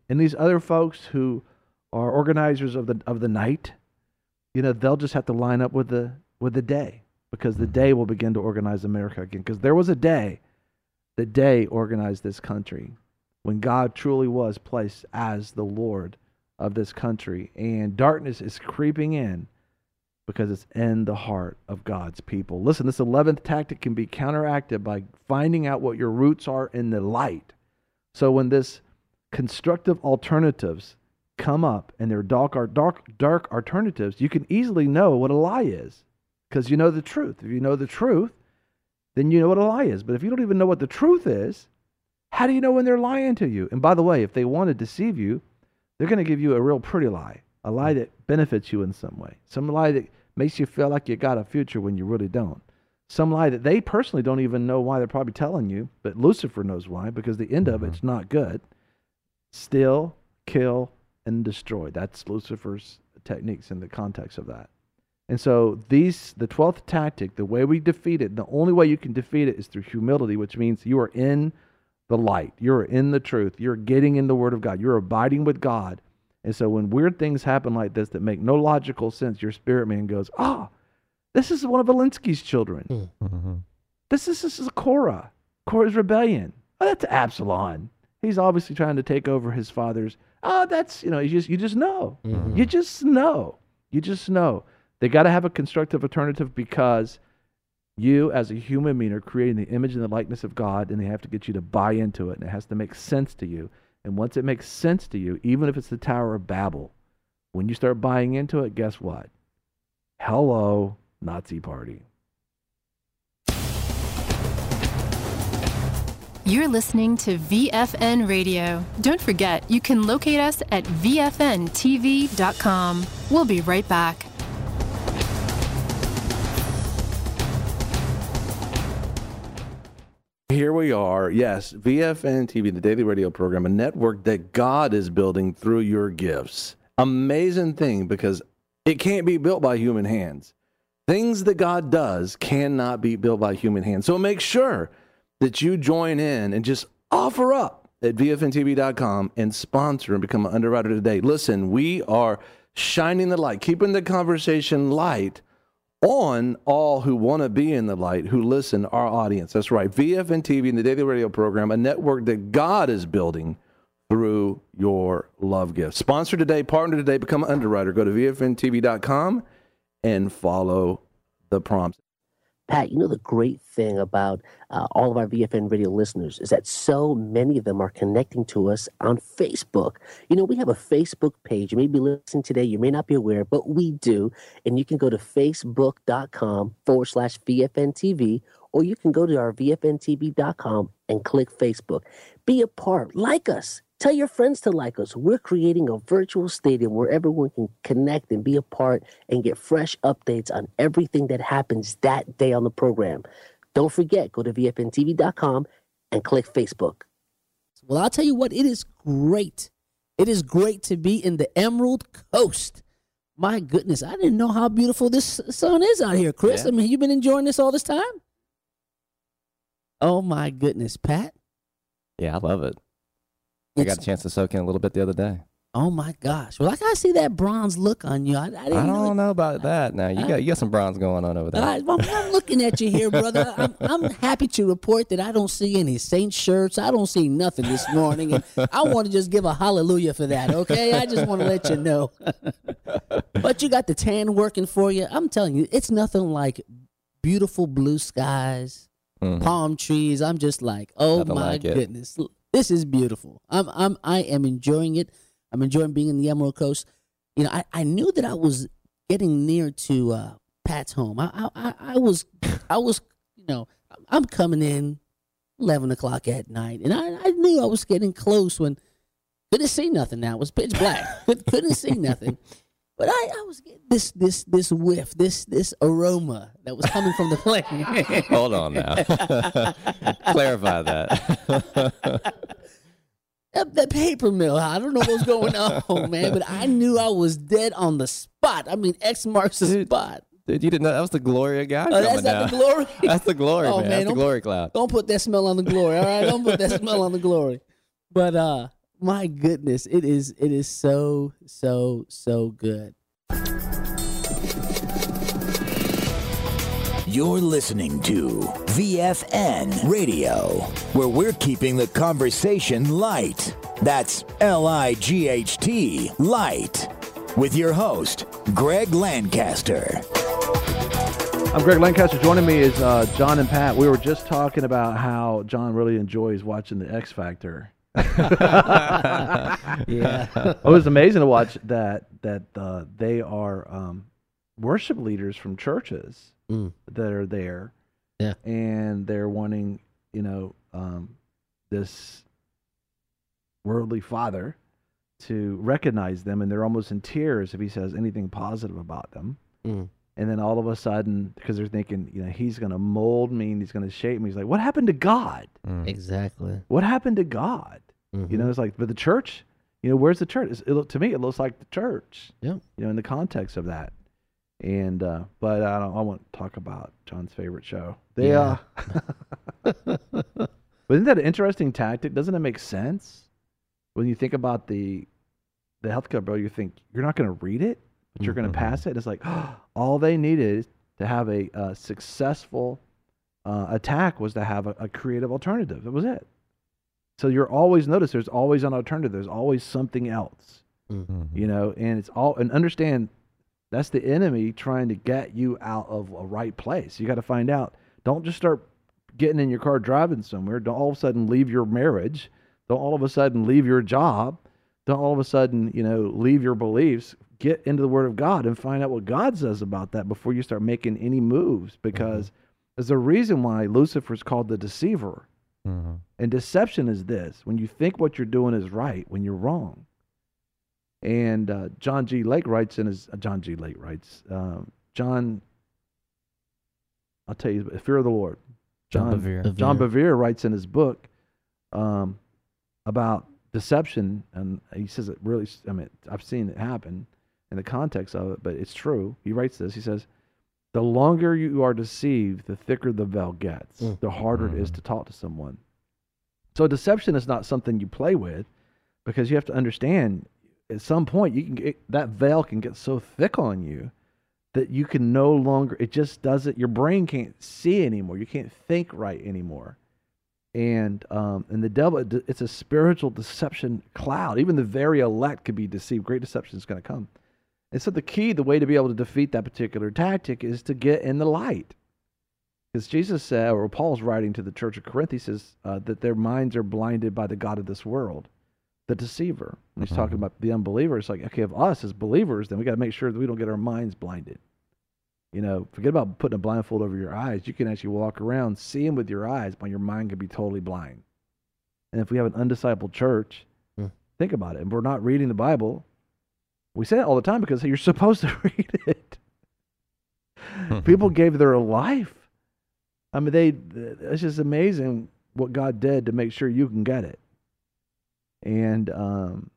And these other folks who are organizers of the of the night, you know, they'll just have to line up with the with the day, because the day will begin to organize America again. Because there was a day, the day organized this country, when God truly was placed as the Lord of this country. And darkness is creeping in because it's in the heart of God's people. Listen, this eleventh tactic can be counteracted by finding out what your roots are in the light. So when this constructive alternatives come up and they're dark, dark, dark alternatives, you can easily know what a lie is, because you know the truth. If you know the truth, then you know what a lie is. But if you don't even know what the truth is, how do you know when they're lying to you? And by the way, if they want to deceive you, they're going to give you a real pretty lie, a lie that benefits you in some way, some lie that makes you feel like you got a future when you really don't, some lie that they personally don't even know why they're probably telling you, but Lucifer knows why, because the end of it's not good. Steal, kill, and destroy. That's Lucifer's techniques in the context of that. And so these, the twelfth tactic, the way we defeat it, the only way you can defeat it is through humility, which means you are in the light. You're in the truth. You're getting in the Word of God. You're abiding with God. And so when weird things happen like this that make no logical sense, your spirit man goes, oh, this is one of Valinsky's children. Mm-hmm. This is this is Korah. Korah's rebellion. Oh, that's Absalom. He's obviously trying to take over his father's. Oh, that's, you know, you just you just know. Mm-hmm. You just know. You just know. They got to have a constructive alternative, because you as a human being are creating the image and the likeness of God, and they have to get you to buy into it, and it has to make sense to you. And once it makes sense to you, even if it's the Tower of Babel, when you start buying into it, guess what? Hello, Nazi party. You're listening to V F N Radio. Don't forget, you can locate us at V F N T V dot com. We'll be right back. Here we are. Yes, V F N T V, the daily radio program, a network that God is building through your gifts. Amazing thing, because it can't be built by human hands. Things that God does cannot be built by human hands. So make sure that you join in and just offer up at V F N T V dot com and sponsor and become an underwriter today. Listen, we are shining the light, keeping the conversation light on all who want to be in the light, who listen, our audience. That's right. V F N T V and the daily radio program, a network that God is building through your love gift. Sponsor today, partner today, become an underwriter. Go to V F N T V dot com and follow the prompts. Pat, you know the great thing about uh, all of our V F N radio listeners is that so many of them are connecting to us on Facebook. You know, we have a Facebook page. You may be listening today. You may not be aware, but we do. And you can go to facebook.com forward slash VFNTV, or you can go to our V F N T V dot com and click Facebook. Be a part. Like us. Tell your friends to like us. We're creating a virtual stadium where everyone can connect and be a part and get fresh updates on everything that happens that day on the program. Don't forget, go to V F N T V dot com and click Facebook. Well, I'll tell you what, it is great. It is great to be in the Emerald Coast. My goodness, I didn't know how beautiful this sun is out here, Chris. Yeah. I mean, you've been enjoying this all this time? Oh, my goodness, Pat. Yeah, I love it. I got a chance to soak in a little bit the other day. Oh my gosh! Well, I gotta see that bronze look on you. I, I, didn't I don't know, know about that. Now you I, got you got some bronze going on over there. I, I'm, I'm looking at you here, brother. I'm, I'm happy to report that I don't see any Saint shirts. I don't see nothing this morning, and I want to just give a hallelujah for that. Okay, I just want to let you know. But you got the tan working for you. I'm telling you, it's nothing like beautiful blue skies, mm-hmm. palm trees. I'm just like, oh nothing my like goodness. It. This is beautiful. I'm, I'm, I am enjoying it. I'm enjoying being in the Emerald Coast. You know, I, I knew that I was getting near to uh, Pat's home. I, I, I was, I was, you know, I'm coming in eleven o'clock at night, and I, I knew I was getting close when couldn't see nothing. Now it was pitch black. Could, couldn't see nothing. But I, I was getting this, this, this whiff, this, this aroma that was coming from the plane. Hold on now. Clarify that. That paper mill, I don't know what's going on, man, but I knew I was dead on the spot. I mean, X marks the dude, spot. Dude, you didn't know that was the Gloria guy? Oh, that's not now. the glory? That's the glory, oh, man. man. That's the glory cloud. Don't put that smell on the glory, all right? Don't put that smell on the glory. But, uh, My goodness, it is it is so so so good. You're listening to V F N Radio, where we're keeping the conversation light. That's L I G H T, light. With your host, Greg Lancaster. I'm Greg Lancaster. Joining me is uh, John and Pat. We were just talking about how John really enjoys watching the X Factor. Yeah. It was amazing to watch that, that uh, they are um, worship leaders from churches. Mm. That are there, Yeah. and they're wanting, you know, um, this worldly father to recognize them, and they're almost in tears if he says anything positive about them. Mm. And then all of a sudden, because they're thinking, you know, he's going to mold me and he's going to shape me. He's like, what happened to God? Mm. Exactly. What happened to God? Mm-hmm. You know, it's like, but the church, you know, where's the church? It's, it look, to me, it looks like the church. Yeah. You know, in the context of that. And uh, but I don't. I won't talk about John's favorite show. They, Yeah. uh, but isn't that an interesting tactic? Doesn't it make sense when you think about the the healthcare bill? You think you're not going to read it, but you're going to pass it. It's like all they needed to have a, a successful uh, attack was to have a, a creative alternative. That was it. So you're always notice there's always an alternative. There's always something else. Mm-hmm. You know, and it's all and understand. That's the enemy trying to get you out of a right place. You got to find out. Don't just start getting in your car driving somewhere. Don't all of a sudden leave your marriage. Don't all of a sudden leave your job. Don't all of a sudden, you know, leave your beliefs. Get into the Word of God and find out what God says about that before you start making any moves. Because mm-hmm. there's a reason why Lucifer's called the deceiver. Mm-hmm. And deception is this: when you think what you're doing is right, when you're wrong. And uh, John G. Lake writes in his, uh, John G. Lake writes, um, John, I'll tell you, Fear of the Lord. John, John Bevere. John Bevere writes in his book um, about deception, and he says it really, I mean, I've seen it happen in the context of it, but it's true. He writes this, he says, the longer you are deceived, the thicker the veil gets, mm. the harder mm. it is to talk to someone. So deception is not something you play with, because you have to understand, at some point, you can get, that veil can get so thick on you that you can no longer, it just doesn't, your brain can't see anymore. You can't think right anymore. And um, and the devil, it's a spiritual deception cloud. Even the very elect could be deceived. Great deception is going to come. And so the key, the way to be able to defeat that particular tactic is to get in the light. Because Jesus said, or Paul's writing to the church of Corinth, he says uh, that their minds are blinded by the god of this world. The deceiver. When he's mm-hmm. talking about the unbeliever, it's like, okay, if us as believers, then we got to make sure that we don't get our minds blinded. You know, forget about putting a blindfold over your eyes. You can actually walk around seeing with your eyes, but your mind can be totally blind. And if we have an undiscipled church, mm. think about it. And we're not reading the Bible. We say that all the time because you're supposed to read it. People gave their life. I mean, they. It's just amazing what God did to make sure you can get it. And, um,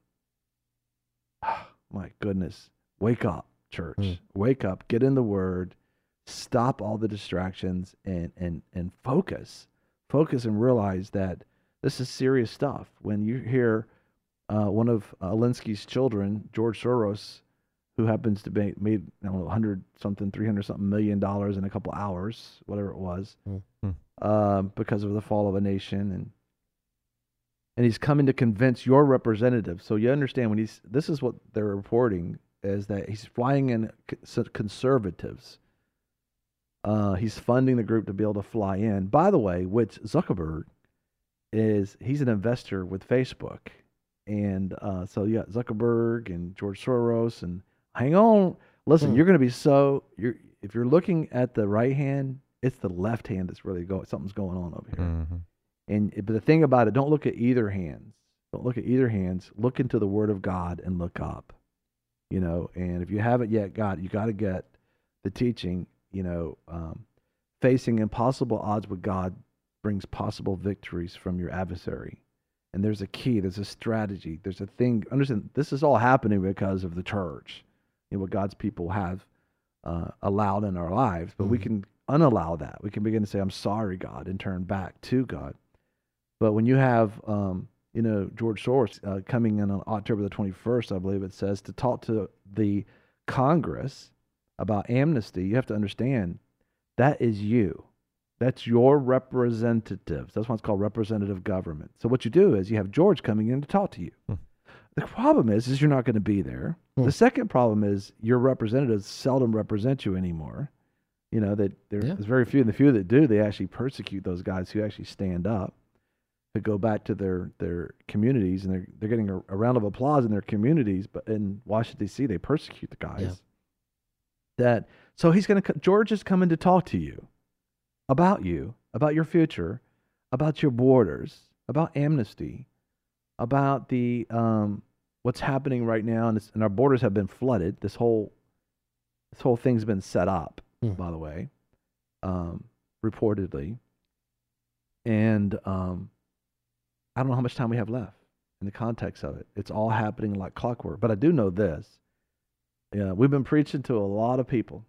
oh, my goodness, wake up, church. Mm. Wake up, get in the Word, stop all the distractions, and, and, and focus. Focus and realize that this is serious stuff. When you hear uh, one of uh, Alinsky's children, George Soros, who happens to be made you know, one hundred something, three hundred something million dollars in a couple hours, whatever it was, mm. uh, because of the fall of a nation, and And he's coming to convince your representative. So you understand when he's, this is what they're reporting, is that he's flying in conservatives. Uh, he's funding the group to be able to fly in. By the way, which Zuckerberg is, he's an investor with Facebook. And uh, so you got Zuckerberg and George Soros, and hang on. Listen, mm. you're going to be so, you're if you're looking at the right hand, it's the left hand that's really going, something's going on over here. Mm-hmm. And but the thing about it, don't look at either hands. Don't look at either hands. Look into the Word of God and look up. You know, and if you haven't yet got, you got to get the teaching. You know, um, facing impossible odds with God brings possible victories from your adversary. And there's a key. There's a strategy. There's a thing. Understand, this is all happening because of the church. You know, what God's people have uh, allowed in our lives. But mm-hmm. we can unallow that. We can begin to say, "I'm sorry, God," and turn back to God. But when you have, um, you know, George Soros uh, coming in on October the twenty-first, I believe it says, to talk to the Congress about amnesty. You have to understand that is you. That's your representatives. That's why it's called representative government. So what you do is you have George coming in to talk to you. Hmm. The problem is, is you're not going to be there. Hmm. The second problem is your representatives seldom represent you anymore. You know, that there, yeah. there's very few, and the few that do, they actually persecute those guys who actually stand up to go back to their, their communities, and they're they're getting a, a round of applause in their communities, but in Washington, D C, they persecute the guys. Yeah. That so he's going to George is coming to talk to you about you, about your future, about your borders, about amnesty, about the um, what's happening right now, and, it's, and our borders have been flooded. This whole this whole thing's been set up, mm. by the way, um, reportedly, and um, I don't know how much time we have left in the context of it. It's all happening like clockwork. But I do know this. Yeah, we've been preaching to a lot of people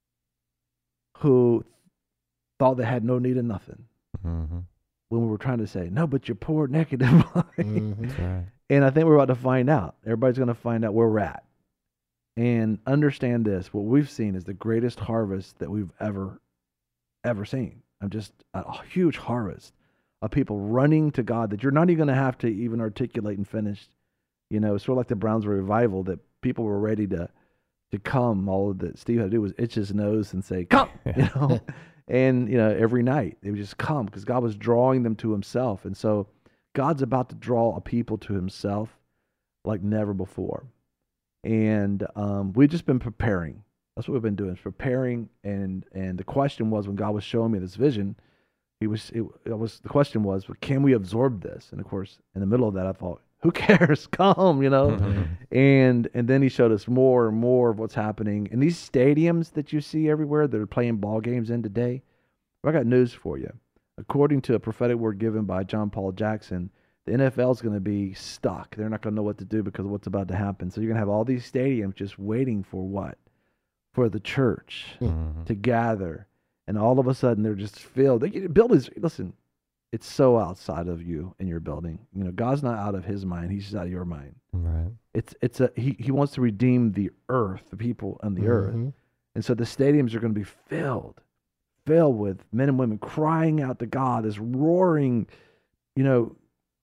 who thought they had no need of nothing. Mm-hmm. When we were trying to say, no, but you're poor, naked, and blind. Mm-hmm. Right. And I think we're about to find out. Everybody's going to find out where we're at. And understand this. What we've seen is the greatest harvest that we've ever, ever seen. I'm just a huge harvest of people running to God that you're not even going to have to even articulate and finish. You know, it's sort of like the Brownsville revival that people were ready to to come. All that Steve had to do was itch his nose and say, come, you know. And, you know, every night they would just come because God was drawing them to himself. And so God's about to draw a people to himself like never before. And um, we've just been preparing. That's what we've been doing, is preparing. And and the question was, when God was showing me this vision, he was it, it was the question was, well, can we absorb this? And of course, in the middle of that, I thought, who cares? Come, you know. Mm-hmm. And and then he showed us more and more of what's happening in these stadiums that you see everywhere that are playing ball games in today. Well, I got news for you. According to a prophetic word given by John Paul Jackson, the N F L is going to be stuck. They're not going to know what to do because of what's about to happen. So you're going to have all these stadiums just waiting for what? For the church mm-hmm. to gather. And all of a sudden, they're just filled. They, buildings, listen, it's so outside of you and your building. You know, God's not out of his mind. He's just out of your mind. Right. It's it's a he, he wants to redeem the earth, the people on the mm-hmm. earth. And so the stadiums are going to be filled, filled with men and women crying out to God, this roaring, you know,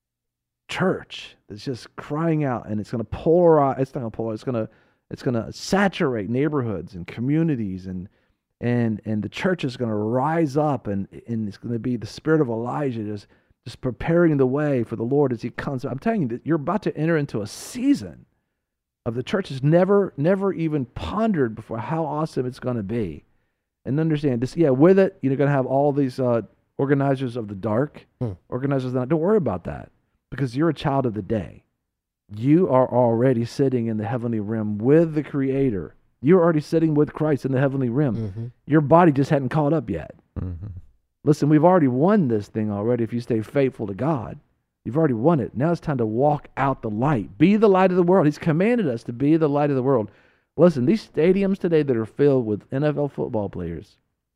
church that's just crying out, and it's going to polarize. It's not going to polarize. It's going to it's going to saturate neighborhoods and communities, and and and the church is going to rise up, and and it's going to be the spirit of Elijah just just preparing the way for the Lord as he comes. I'm telling you that you're about to enter into a season of the church has never never even pondered before how awesome it's going to be. And understand this, yeah, with it, you're going to have all these uh, organizers of the dark, hmm. organizers of the night. Don't worry about that, because you're a child of the day. You are already sitting in the heavenly realm with the Creator. You're already sitting with Christ in the heavenly realm. Mm-hmm. Your body just hadn't caught up yet. Mm-hmm. Listen, we've already won this thing already if you stay faithful to God. You've already won it. Now it's time to walk out the light. Be the light of the world. He's commanded us to be the light of the world. Listen, these stadiums today that are filled with N F L football players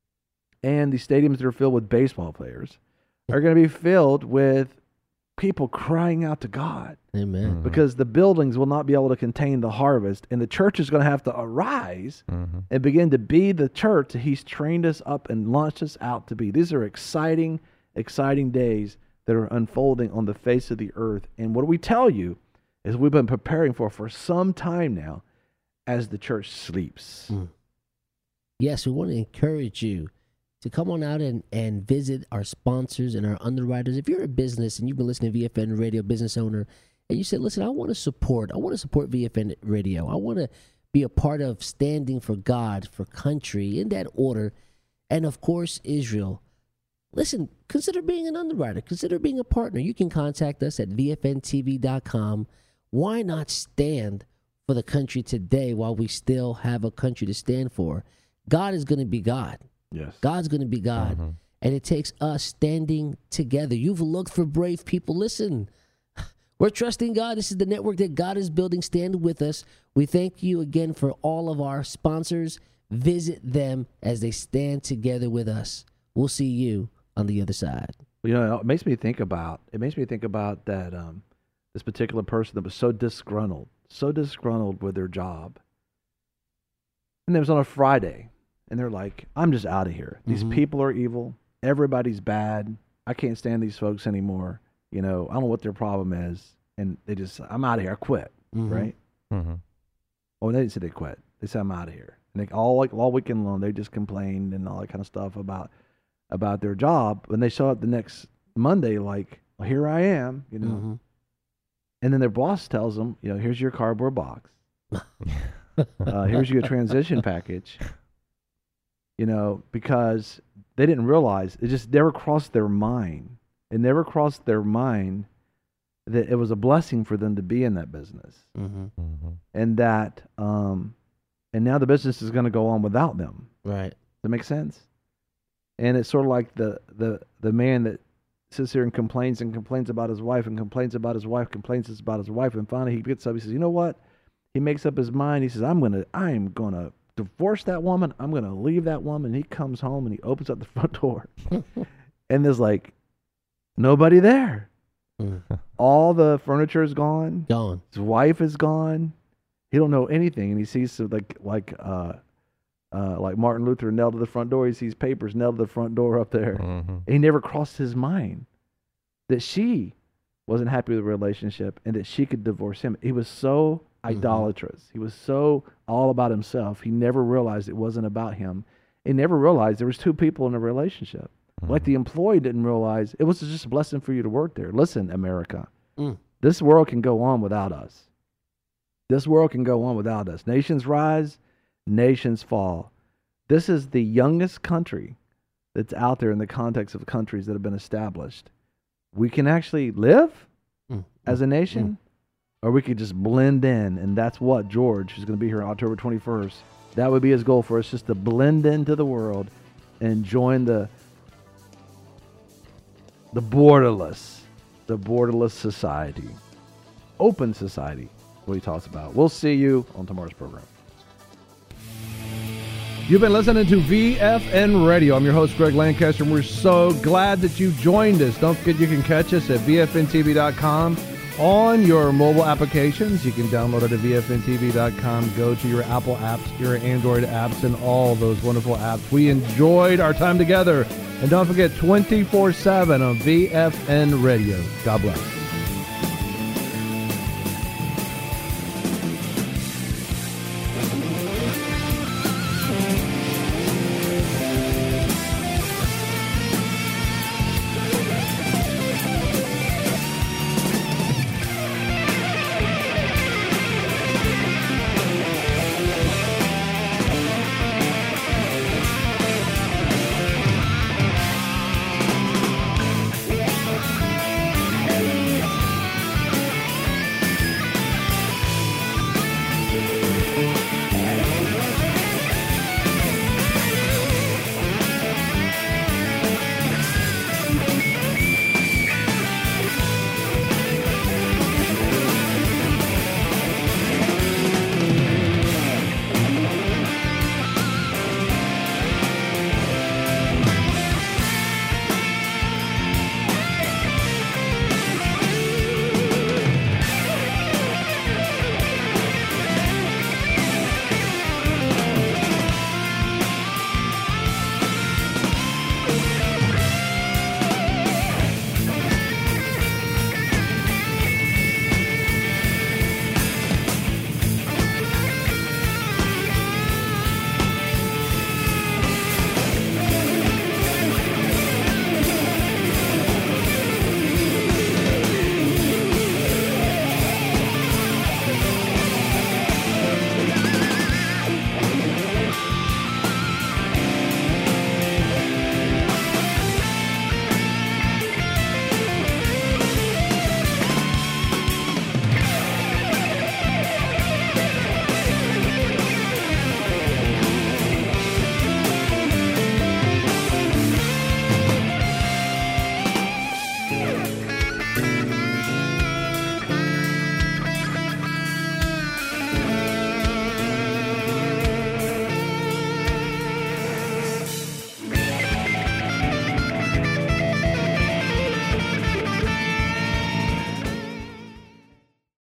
and these stadiums that are filled with baseball players are going to be filled with people crying out to God. Amen. Mm-hmm. Because the buildings will not be able to contain the harvest, and the church is going to have to arise mm-hmm. and begin to be the church that he's trained us up and launched us out to be. These are exciting, exciting days that are unfolding on the face of the earth. And what we tell you is we've been preparing for for some time now as the church sleeps. Mm. Yes, we want to encourage you to come on out and, and visit our sponsors and our underwriters. If you're a business and you've been listening to V F N Radio, business owner, and you said, listen, I want to support, I want to support V F N Radio. I want to be a part of standing for God, for country, in that order, and of course, Israel. Listen, consider being an underwriter. Consider being a partner. You can contact us at V F N T V dot com. Why not stand for the country today while we still have a country to stand for? God is going to be God. Yes. God's going to be God. Mm-hmm. And it takes us standing together. You've looked for brave people. Listen, we're trusting God. This is the network that God is building. Stand with us. We thank you again for all of our sponsors. Visit them as they stand together with us. We'll see you on the other side. You know, it makes me think about, it makes me think about that, um, this particular person that was so disgruntled, so disgruntled with their job. And it was on a Friday, and they're like, I'm just out of here. These Mhm. people are evil. Everybody's bad. I can't stand these folks anymore. You know, I don't know what their problem is. And they just, I'm out of here. I quit, Mhm. right? Mm-hmm. Oh, they didn't say they quit. They said, I'm out of here. And they, all like all weekend long, they just complained and all that kind of stuff about about their job. When they show up the next Monday, like, well, here I am, you know. Mhm. And then their boss tells them, you know, here's your cardboard box. uh, here's your transition package. You know, because they didn't realize, it just never crossed their mind. It never crossed their mind that it was a blessing for them to be in that business. Mhm. Mm-hmm. And that, um, and now the business is going to go on without them. Right. Does that make sense? And it's sort of like the, the, the man that sits here and complains and complains about his wife and complains about his wife, complains about his wife, and finally he gets up, he says, you know what? He makes up his mind. He says, I'm going to, I am going to divorce that woman. I'm going to leave that woman. And he comes home and he opens up the front door. And there's like nobody there. Mm. All the furniture is gone. Gone. His wife is gone. He don't know anything. And he sees some, like, like, uh, Uh, like Martin Luther nailed to the front door. He sees papers nailed to the front door up there. Mm-hmm. He never crossed his mind that she wasn't happy with the relationship and that she could divorce him. He was so Mhm. idolatrous. He was so all about himself. He never realized it wasn't about him. He never realized there was two people in a relationship. Mm-hmm. Like the employee didn't realize it was just a blessing for you to work there. Listen, America, Mm. this world can go on without us. This world can go on without us. Nations rise, nations fall. This is the youngest country that's out there in the context of countries that have been established. We can actually live Mm. as a nation, or we could just blend in. And that's what George, who's going to be here on October twenty-first, that would be his goal for us, just to blend into the world and join the the borderless, the borderless society, open society, what he talks about. We'll see you on tomorrow's program. You've been listening to V F N Radio. I'm your host, Greg Lancaster, and we're so glad that you joined us. Don't forget you can catch us at V F N T V dot com on your mobile applications. You can download it at V F N T V dot com. Go to your Apple apps, your Android apps, and all those wonderful apps. We enjoyed our time together. And don't forget, twenty-four seven on V F N Radio. God bless.